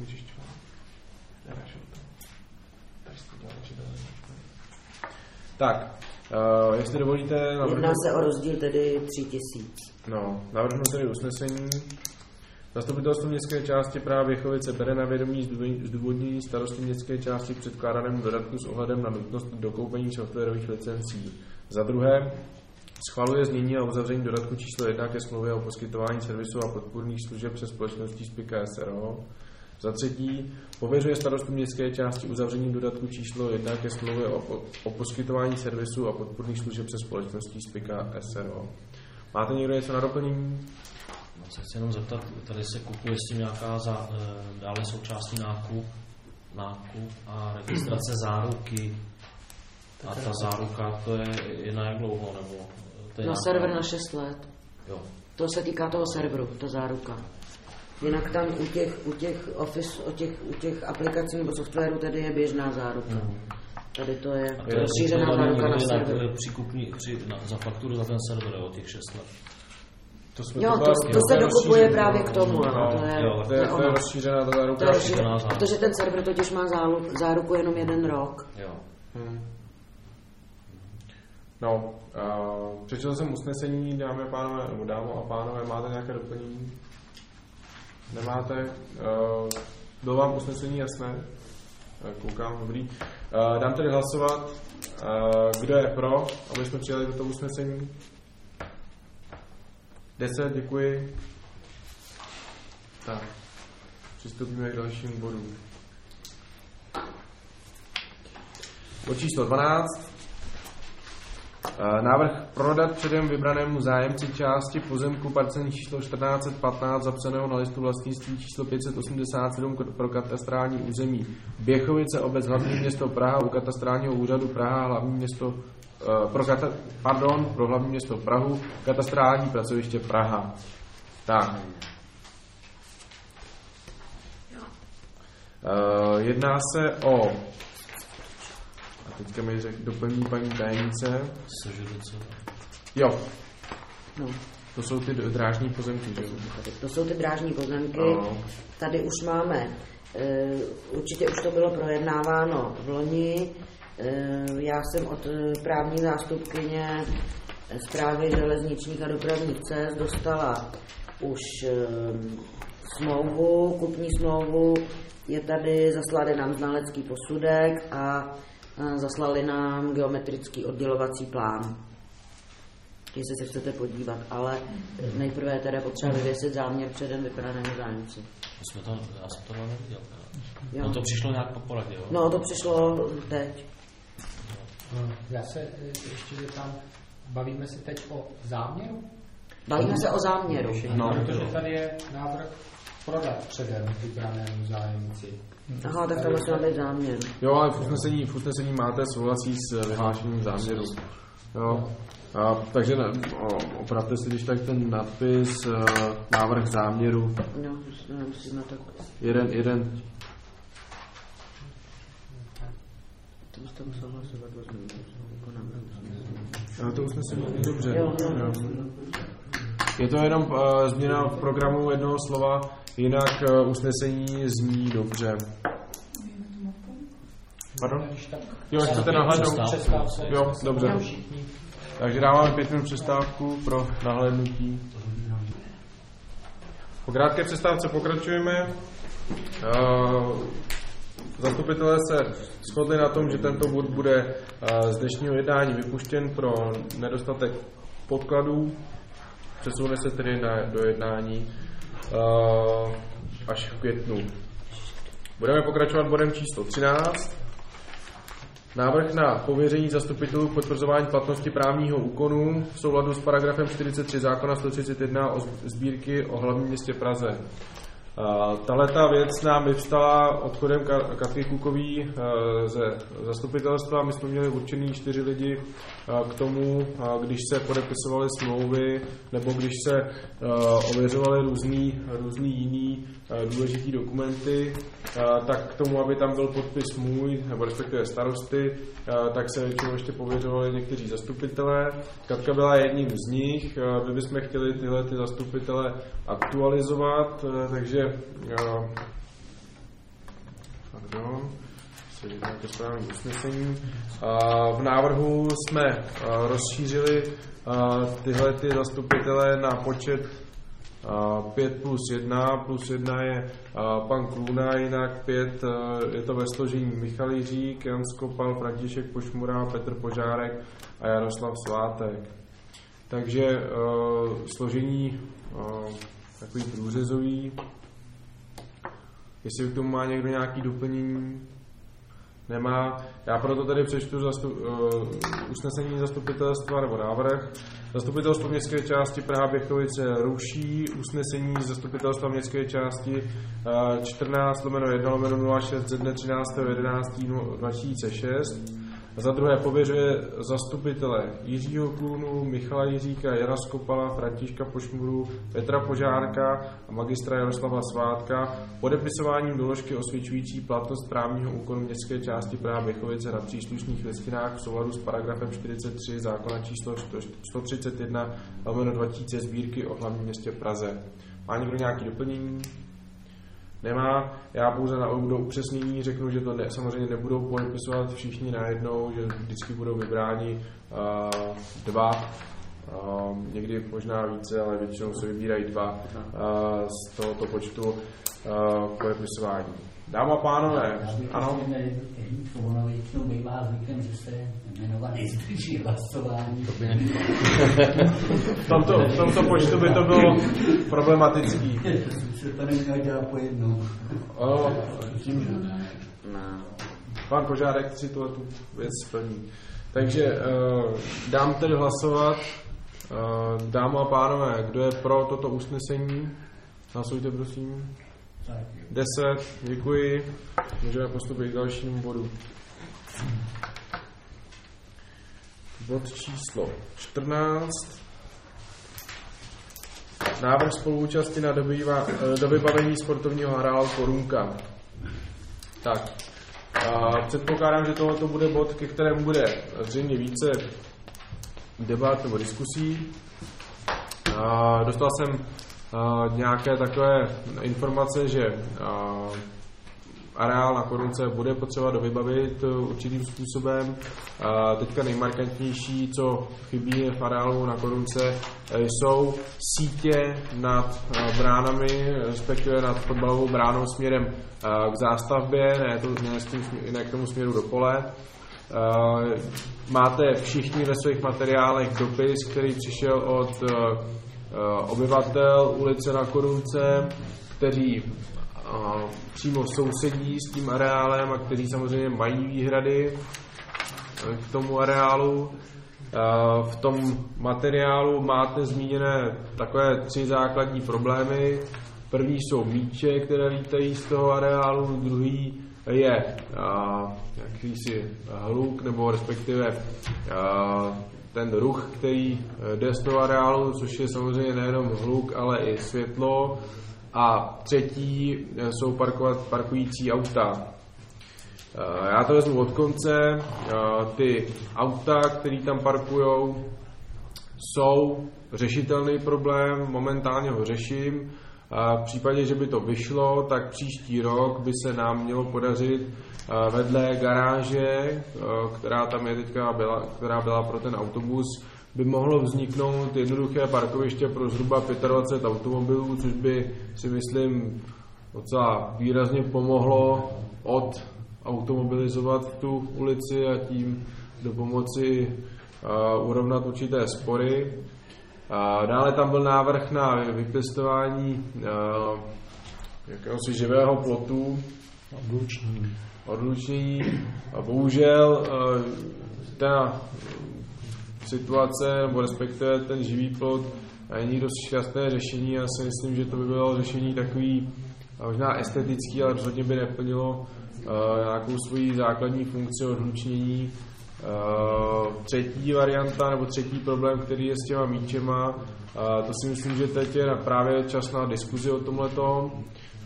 Tak, Uh, jestli dovolíte... Navrhnu... Jedná se o rozdíl tedy tři tisíc. No, navrhnu tedy usnesení. Zastupitelstvo městské části Praha Běchovice bere na vědomí zdůvodnění starosti městské části k předkládanému dodatku s ohledem na nutnost dokoupení softwarových licencí. Za druhé, schvaluje znění a uzavření dodatku číslo jedna ke smlouvě o poskytování servisu a podpůrných služeb se společností Spika S R O. Za třetí, pověřuje starostu městské části uzavřením dodatku číslo jedna ke smlouvě o, o poskytování servisu a podpůrných služeb se společností Spika S R O. Máte někdo něco na doplnění? No, se chci jenom zeptat, tady se kupuje s tím nějaká za, dále součástí nákup, nákup a registrace záruky. A ta záruka, to je, je na jak dlouho? Nebo to je na nějaká... server na šest let. Jo. To se týká toho serveru, ta záruka. Jinak tam u těch, u těch office, u těch, u těch aplikací nebo softwaru tady je běžná záruka. Mm. Tady to je rozšířená záruka na server. Přikupní, při, na, za fakturu za ten server o těch šest let. To, jsme jo, to, to, to, to se dokupuje právě k tomu. No, to je, jo, to je, to je rozšířená ta záruka. To je, protože ten server totiž má záruku, záruku jenom jeden rok. Jo. Hmm. No, uh, přečetl jsem usnesení, dámy a pánové, nebo dámo a pánové, máte nějaké doplnění? Nemáte? Uh, bylo vám usnesení jasné? Koukám, dobrý. Uh, dám tedy hlasovat. Uh, kdo je pro, aby jsme přijali toto usnesení? deset, děkuji. Tak, přistoupíme k dalším bodům. Bod číslo dvanáct. Návrh prodat předem vybranému zájemci části pozemku parcelní číslo čtrnáct set patnáct zapsaného na listu vlastnictví číslo pět set osmdesát sedm pro katastrální území Běchovice, obec hlavní město Praha, u katastrálního úřadu Praha, hlavní město pro, kata, pardon, pro hlavní město Prahu, katastrální pracoviště Praha. Tak. Jedná se o, a teďka mi řek, doplní paní tajemnice. Jo. No. To jsou ty drážní pozemky, že? To jsou ty drážní pozemky. No. Tady už máme, určitě už to bylo projednáváno v loni. Já jsem od právní zástupkyně Správy železničních a dopravních cest dostala už smlouvu, kupní smlouvu. Je tady, zaslali nám znalecký posudek a zaslali nám geometrický oddělovací plán. Jestli se chcete podívat, ale nejprve teda potřeba vyvěsit záměr předem vybranému zájemci. Jsme to, já jsem to neviděl. No to přišlo nějak po poradě, jo? No to přišlo teď. Já se ještě tam bavíme se teď o záměru? Bavíme se o záměru. No, protože tady je návrh prodat předem vybranému zájemci. Aha, tak tam musí být záměr. Jo, ale v usnesení, v usnesení máte souhlasí s vyhlášením záměru. Jo. A, takže ne, opravte si když tak ten nadpis, uh, návrh záměru. No, musíme tak. Jeden, jeden. To byste musel hlasovat No, to usnesení je dobře. Jo, jo. Jo. Je to jenom uh, změna v programu jednoho slova, jinak uh, usnesení zní dobře. Pardon? Jo, chcete nahlédnout? Jo, dobře. Takže dáváme pět minut přestávku pro nahlédnutí. Po krátké přestávce pokračujeme. Zastupitelé se shodli na tom, že tento bod bude z dnešního jednání vypuštěn pro nedostatek podkladů. Přesune se tedy na, do jednání až v květnu. Budeme pokračovat bodem číslo třináct. Návrh na pověření zastupitelů k potvrzování platnosti právního úkonu v souladu s paragrafem čtyřicet tři zákona sto třicet jedna o sbírky o hlavním městě Praze. Tahleta věc nám vyvstala odchodem Katky Kukový ze zastupitelstva. My jsme měli určený čtyři lidi k tomu, když se podepisovaly smlouvy nebo když se ověřovaly různý, různý jiný důležitý dokumenty, tak k tomu, aby tam byl podpis můj, nebo respektive starosty, tak se většinou ještě pověřovali někteří zastupitelé. Katka byla jedním z nich. My bychom chtěli tyhle ty zastupitele aktualizovat, takže pardon, si vydáte správné usnesení. V návrhu jsme rozšířili tyhle ty zastupitele na počet pět plus jedna, plus jedna je pan Klůna, jinak pět je to ve složení Michal Jiřík, Jan Skopal, František Pošmura, Petr Požárek a Jaroslav Svátek. Takže uh, složení uh, takový průřezový. Jestli k tomu má někdo nějaké doplnění? Nemá. Já proto tady přečtu zastup, uh, usnesení zastupitelstva nebo návrh. Zastupitelstvo městské části Praha-Běchovice ruší usnesení zastupitelstva městské části uh, čtrnáct lomeno jedna lomeno nula šest ze dne třináctého jedenáctého dva tisíce šest. Za druhé pověřuje zastupitele Jiřího Klůnu, Michala Jiříka, Jana Skopala, Františka Pošmuru, Petra Požárka a magistra Jaroslava Svátka podepisováním doložky osvědčující platnost právního úkonu městské části Praha-Běchovice na příslušných listinách v souladu s paragrafem čtyřicet tři zákona číslo sto třicet jedna lomeno dva tisíce sbírky o hlavním městě Praze. Má někdo nějaké doplnění? Nemá. Já pouze na do upřesnění řeknu, že to ne, samozřejmě nebudou podepisovat všichni najednou, že vždycky budou vybráni uh, dva, uh, někdy možná více, ale většinou se vybírají dva uh, z tohoto počtu uh, podepisování. Dámy a pánové, ano. Ono většinou bývá zvykem, že se jmenovaný zdrží hlasování. V tomto, v tomto počtu by to bylo problematický. Se to neměl dělat po jednou. O, tím, pan Požárek si tu věc splní. Takže uh, dám tedy hlasovat. Uh, dámy a pánové, kdo je pro toto usnesení? Hlasujte, prosím. deset, děkuji. Můžeme postupit k dalšímu bodu. Bod číslo čtrnáct. Návrh spoluúčasti na do vybavení sportovního areálu Korunka. Tak, a předpokládám, že tohoto bude bod, ke kterému bude zřejmě více debat nebo diskusí. A dostal jsem Uh, nějaké takové informace, že uh, areál na Korunce bude potřeba dovybavit uh, určitým způsobem. Uh, teďka nejmarkantnější, co chybí v areálu na Korunce, uh, jsou sítě nad uh, bránami, respektive nad fotbalovou bránou směrem uh, k zástavbě, ne, to, ne, směr, ne k tomu směru do pole. Uh, máte všichni ve svých materiálech dopis, který přišel od uh, obyvatel ulice na Korunce, kteří uh, přímo sousedí s tím areálem a kteří samozřejmě mají výhrady k tomu areálu. Uh, v tom materiálu máte zmíněné takové tři základní problémy. První jsou míče, které lítají z toho areálu, druhý je uh, jakýsi hluk, nebo respektive uh, ten ruch, který jde z toho areálu, což je samozřejmě nejenom hluk, ale i světlo. A třetí jsou parkovat, parkující auta. Já to vezmu od konce. Ty auta, které tam parkujou, jsou řešitelný problém, momentálně ho řeším. V případě, že by to vyšlo, tak příští rok by se nám mělo podařit vedle garáže, která tam je teďka byla, která byla pro ten autobus, by mohlo vzniknout jednoduché parkoviště pro zhruba dvacet pět automobilů, což by si myslím docela výrazně pomohlo od automobilizovat tu ulici a tím do pomoci uh, urovnat určité spory. Uh, dále tam byl návrh na vypěstování uh, jakéhosi živého plotu. Odlučnění. Odlučnění. A bohužel uh, ta situace, nebo respektive ten živý plot není dost šťastné řešení. Já si myslím, že to by bylo řešení takový možná estetický, ale rozhodně by neplnilo uh, nějakou svoji základní funkci odlučnění. Uh, třetí varianta, nebo třetí problém, který je s těma míčema, uh, to si myslím, že teď je právě čas na diskuzi o tomhletom. Uh,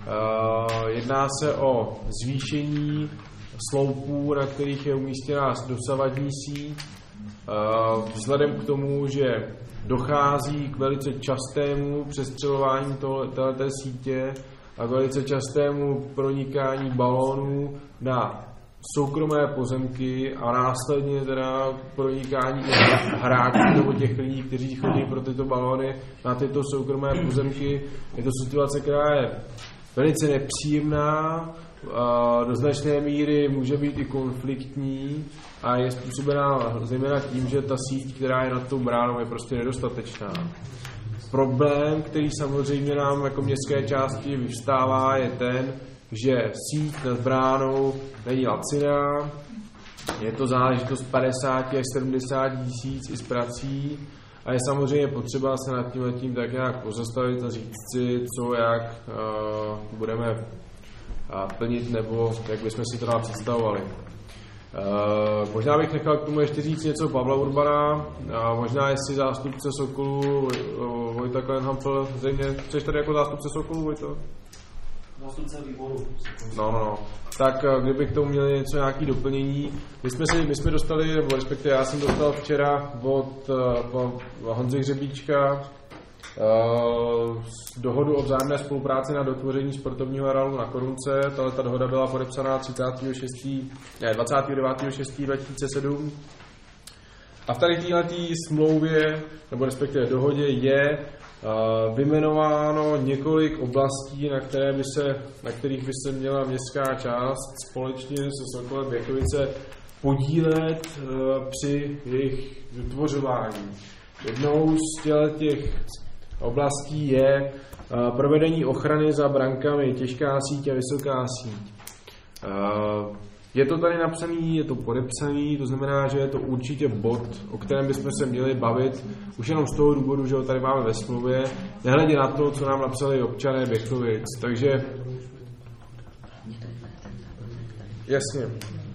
jedná se o zvýšení sloupů, na kterých je umístěná dosavadní síť. Uh, vzhledem k tomu, že dochází k velice častému přestřelování této sítě a velice častému pronikání balónů na soukromé pozemky a následně teda pronikání hráčů nebo těch lidí, kteří chodí pro tyto balóny na tyto soukromé pozemky. Je to situace, která je velice nepříjemná, do značné míry může být i konfliktní a je způsobená zejména tím, že ta síť, která je nad tou bránou, je prostě nedostatečná. Problém, který samozřejmě nám jako městské části vyvstává, je ten, že síť nad bránou není laciná, je to záležitost padesát až sedmdesát tisíc i s prací a je samozřejmě potřeba se nad tím letím tak nějak pozastavit a říct si, co jak uh, budeme uh, plnit nebo jak bychom si to představovali. Uh, možná bych nechal k tomu ještě říct něco Pavla Urbana, uh, možná jestli zástupce Sokolu uh, Vojta Klenhampl, zřejmě chceš tady jako zástupce Sokolu, Vojto? Zástupce výboru. No, no, no. Tak kdyby k tomu měli něco nějaké doplnění. My jsme, si, my jsme dostali, nebo respektive já jsem dostal včera od uh, Honzy Hřebíčka uh, dohodu o vzájemné spolupráci na dotvoření sportovního areálu na Korunce. Tato dohoda byla podepsaná třicátého šestého Ne, dvacátého devátého šestého dva tisíce sedm. A v tady této smlouvě, nebo respektive dohodě je vyjmenováno několik oblastí, na, které by se, na kterých by se měla městská část společně se Sokolem Běchovice podílet při jejich vytvořování. Jednou z těch oblastí je provedení ochrany za brankami, těžká síť a vysoká síť. Je to tady napsaný, je to podepsaný, to znamená, že je to určitě bod, o kterém bychom se měli bavit, už jenom z toho důvodu, že ho tady máme ve smlouvě, nehledě na to, co nám napsali občané Běchovic. Takže jasně.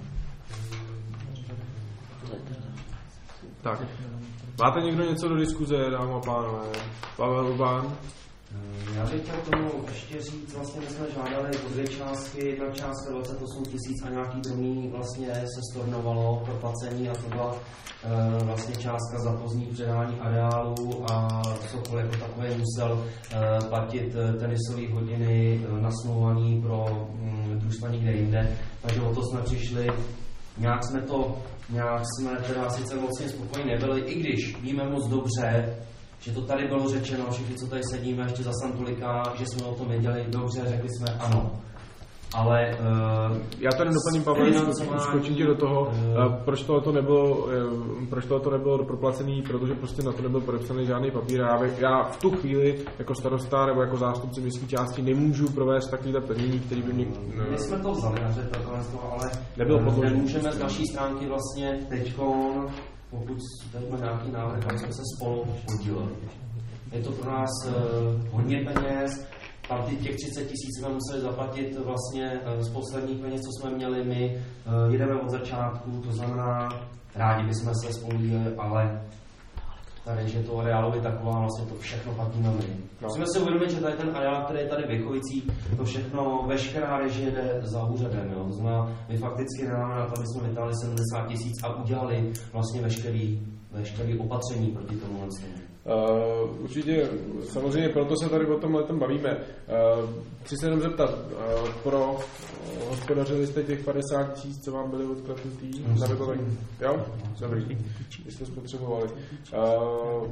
Tak. Máte někdo něco do diskuze, dámy a pánové? Pavel Urbán? Já bych chtěl tomu ještě říct, vlastně my jsme žádali o dvě částky, jedna částka dvacet osm tisíc a nějaký druhý vlastně se stornovalo pro placení a to byla e, vlastně částka za pozdní předání areálu a Sokol jako takové musel e, platit tenisové hodiny e, nasmluvaný pro mm, družstva nikde jinde, takže o to jsme přišli, nějak jsme to, nějak jsme teda sice mocně spokojení nebyli, i když víme moc dobře, že to tady bylo řečeno, všichni, co tady sedíme, ještě za Santolika, že jsme o tom věděli dobře, řekli jsme ano. Ale uh, já tady doplním, Pavel, skočím ti do toho, uh, proč tohle nebylo, uh, proč tohle nebylo proplacený, protože prostě na to nebyl podepsaný žádný papír. Já, já v tu chvíli jako starosta nebo jako zástupce městské části nemůžu provést takovýhle plnění, který by mě... Uh, My jsme to vzali na řetel, ale nebylo podložený. Nemůžeme z naší stránky vlastně teďko, pokud tady máme nějaký návrh, aby jsme se spolu podíleli. Je to pro nás uh, hodně peněz. Tam těch třicet tisíc jsme museli zaplatit vlastně z posledních peněz, co jsme měli my. Jedeme od začátku, to znamená, rádi bychom se spolu dělali, ale ta režie toho areálu je taková, vlastně to všechno platíme my. No. Musíme si uvědomit, že tady ten areál, který je tady v Věchovicích, to všechno, veškerá režie jde za úřadem. Jo. To znamená, my fakticky nemáme na to, aby jsme vytáhli sedmdesát tisíc a udělali vlastně veškerý, veškerý opatření proti tomu. Uh, určitě, samozřejmě proto se tady o tom letem bavíme. Uh, chci se jenom zeptat, uh, pro uh, hospodařili jste těch padesát tisíc, co vám byly odklepnutý na vybavení? Jo? Dobrý, jste spotřebovali. Uh,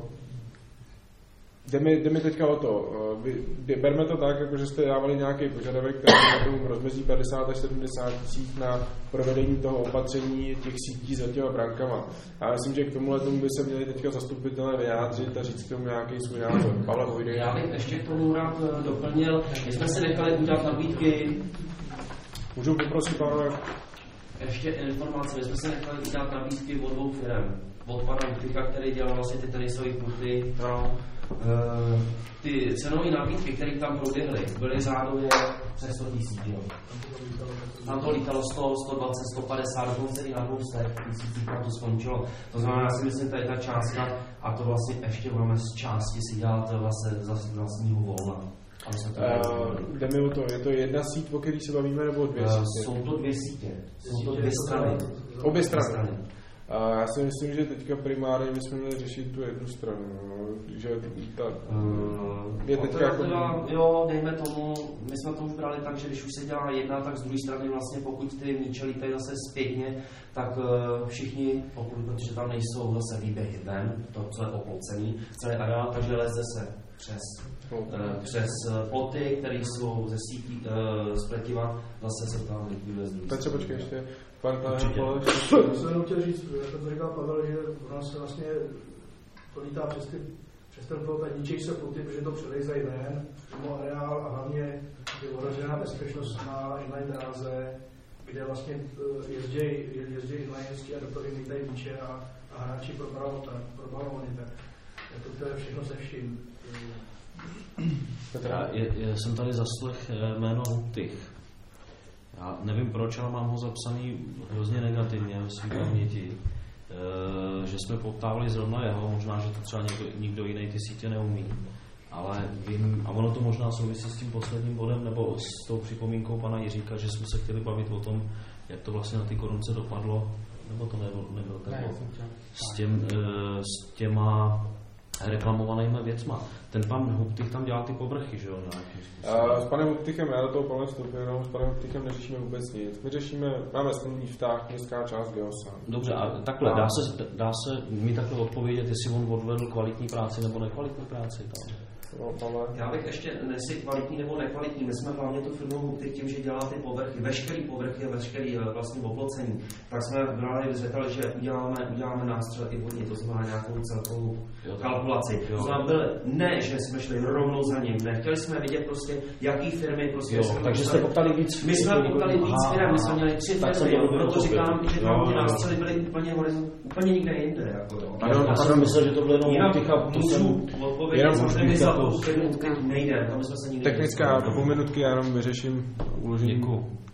Jde mi, jde mi teďka o to, vy, berme to tak, jako že jste dávali nějaký požadavek, který na rozmezí padesát až sedmdesát tisíc na provedení toho opatření těch sítí za těma brankama. A já myslím, že k tomuhle tomu by se měli teďka zastupitelé vyjádřit a říct k tomu nějaký svůj názor. Pavle, půjde. Já bych ještě k tomu rád doplnil, my jsme si nechali udělat nabídky. Můžu poprosit, pánové? Ještě informace, my jsme si nechali udělat nabídky od dvou firem. Od pana Butika, který dělal vlastně ty tenisové kurty. No. Uh, ty cenové nabídky, které tam proběhly, byly řádově přes sto tisíc. Tam to lítalo sto, sto dvacet, sto padesát, dokonce i na dvou stech tisících tam to skončilo. To znamená, já si myslím, tady ta částka, a to vlastně ještě budeme z části si dělat vlastně z vlastního volna. Uh, jde mi o to, je to jedna síť, o který se bavíme, nebo dvě uh, sítě? Jsou to dvě sítě, jsou to dvě strany. Obě strany. A já si myslím, že teďka primárně bychom měli řešit tu jednu stranu, že ta uh, je teďka jako... Teda, jo, dejme tomu, my jsme to už brali tak, že když už se dělá jedna, tak z druhé strany vlastně pokud ty míče lítají zase zpětně, tak uh, všichni, pokud, protože tam nejsou zase výběhy ven, to, co je oplocený, celý areál, takže leze se přes, uh, přes ploty, které jsou ze sítí uh, z pletiva, zase se tam likviduje z druhé. Petře, počkej ještě. Pan Určitě. Já jsem jenom chtěl říct, jak to říkal Pavel, že u nás se vlastně to lítá přes, ty, přes ten plot a ničí se ploty, protože to přelejzají ven, mimo areál a hlavně je ohrožená bezpečnost na inline dráze, kde vlastně jezdí, jezdí inlineři a do toho lítají míče a, a hráči pro balony. Jako to je všechno se vším. Já, je, je, jsem tady zaslech jméno Huptych. Já nevím proč, ale mám ho zapsaný hrozně negativně ve své paměti. E, že jsme poptávali zrovna jeho, možná, že to třeba někdo, nikdo jiný ty sítě neumí. Ale vím, a ono to možná souvisí s tím posledním bodem, nebo s tou připomínkou pana Jiříka, že jsme se chtěli bavit o tom, jak to vlastně na ty korunce dopadlo, nebo to nebyl, nebyl ten bod, s, těm, e, s těma reklamovanými věcma. Ten pan Huptych tam dělá ty povrchy, že jo? Uh, s panem Huptychem, já do toho plně vstoupím, no, s panem Huptychem neřešíme vůbec nic. My řešíme, máme smluvní vztah, městská část Geosa. Dobře, a takhle, dá se, dá se mi takhle odpovědět, jestli on odvedl kvalitní práci nebo nekvalitní práci tam? No, já bych ještě, nesli kvalitní nebo nekvalitní, my jsme hlavně tu firmu Huptych tím, že dělá ty povrchy, veškerý povrchy a veškerý vlastně oplocení, tak jsme brali zřetel, že uděláme, uděláme nástřel i vodní, to znamená nějakou celkovou jo, kalkulaci. Jo. To znamená, byl, ne, že jsme šli rovnou za ním, ne, chtěli jsme vidět prostě, jaký firmy prostě... Jo, takže jste poptali víc... My jsme poptali víc firm, my jsme měli tři firmy, proto říkám, že tam ty nástřely byly úplně, úplně nikde jinde. Jako, jo. Já jsem myslel, že to bylo jenom Huptych a to jsem... Odpovědět, nejde, tam jsme se nikdy technická, do půl minutky já jenom vyřeším uložení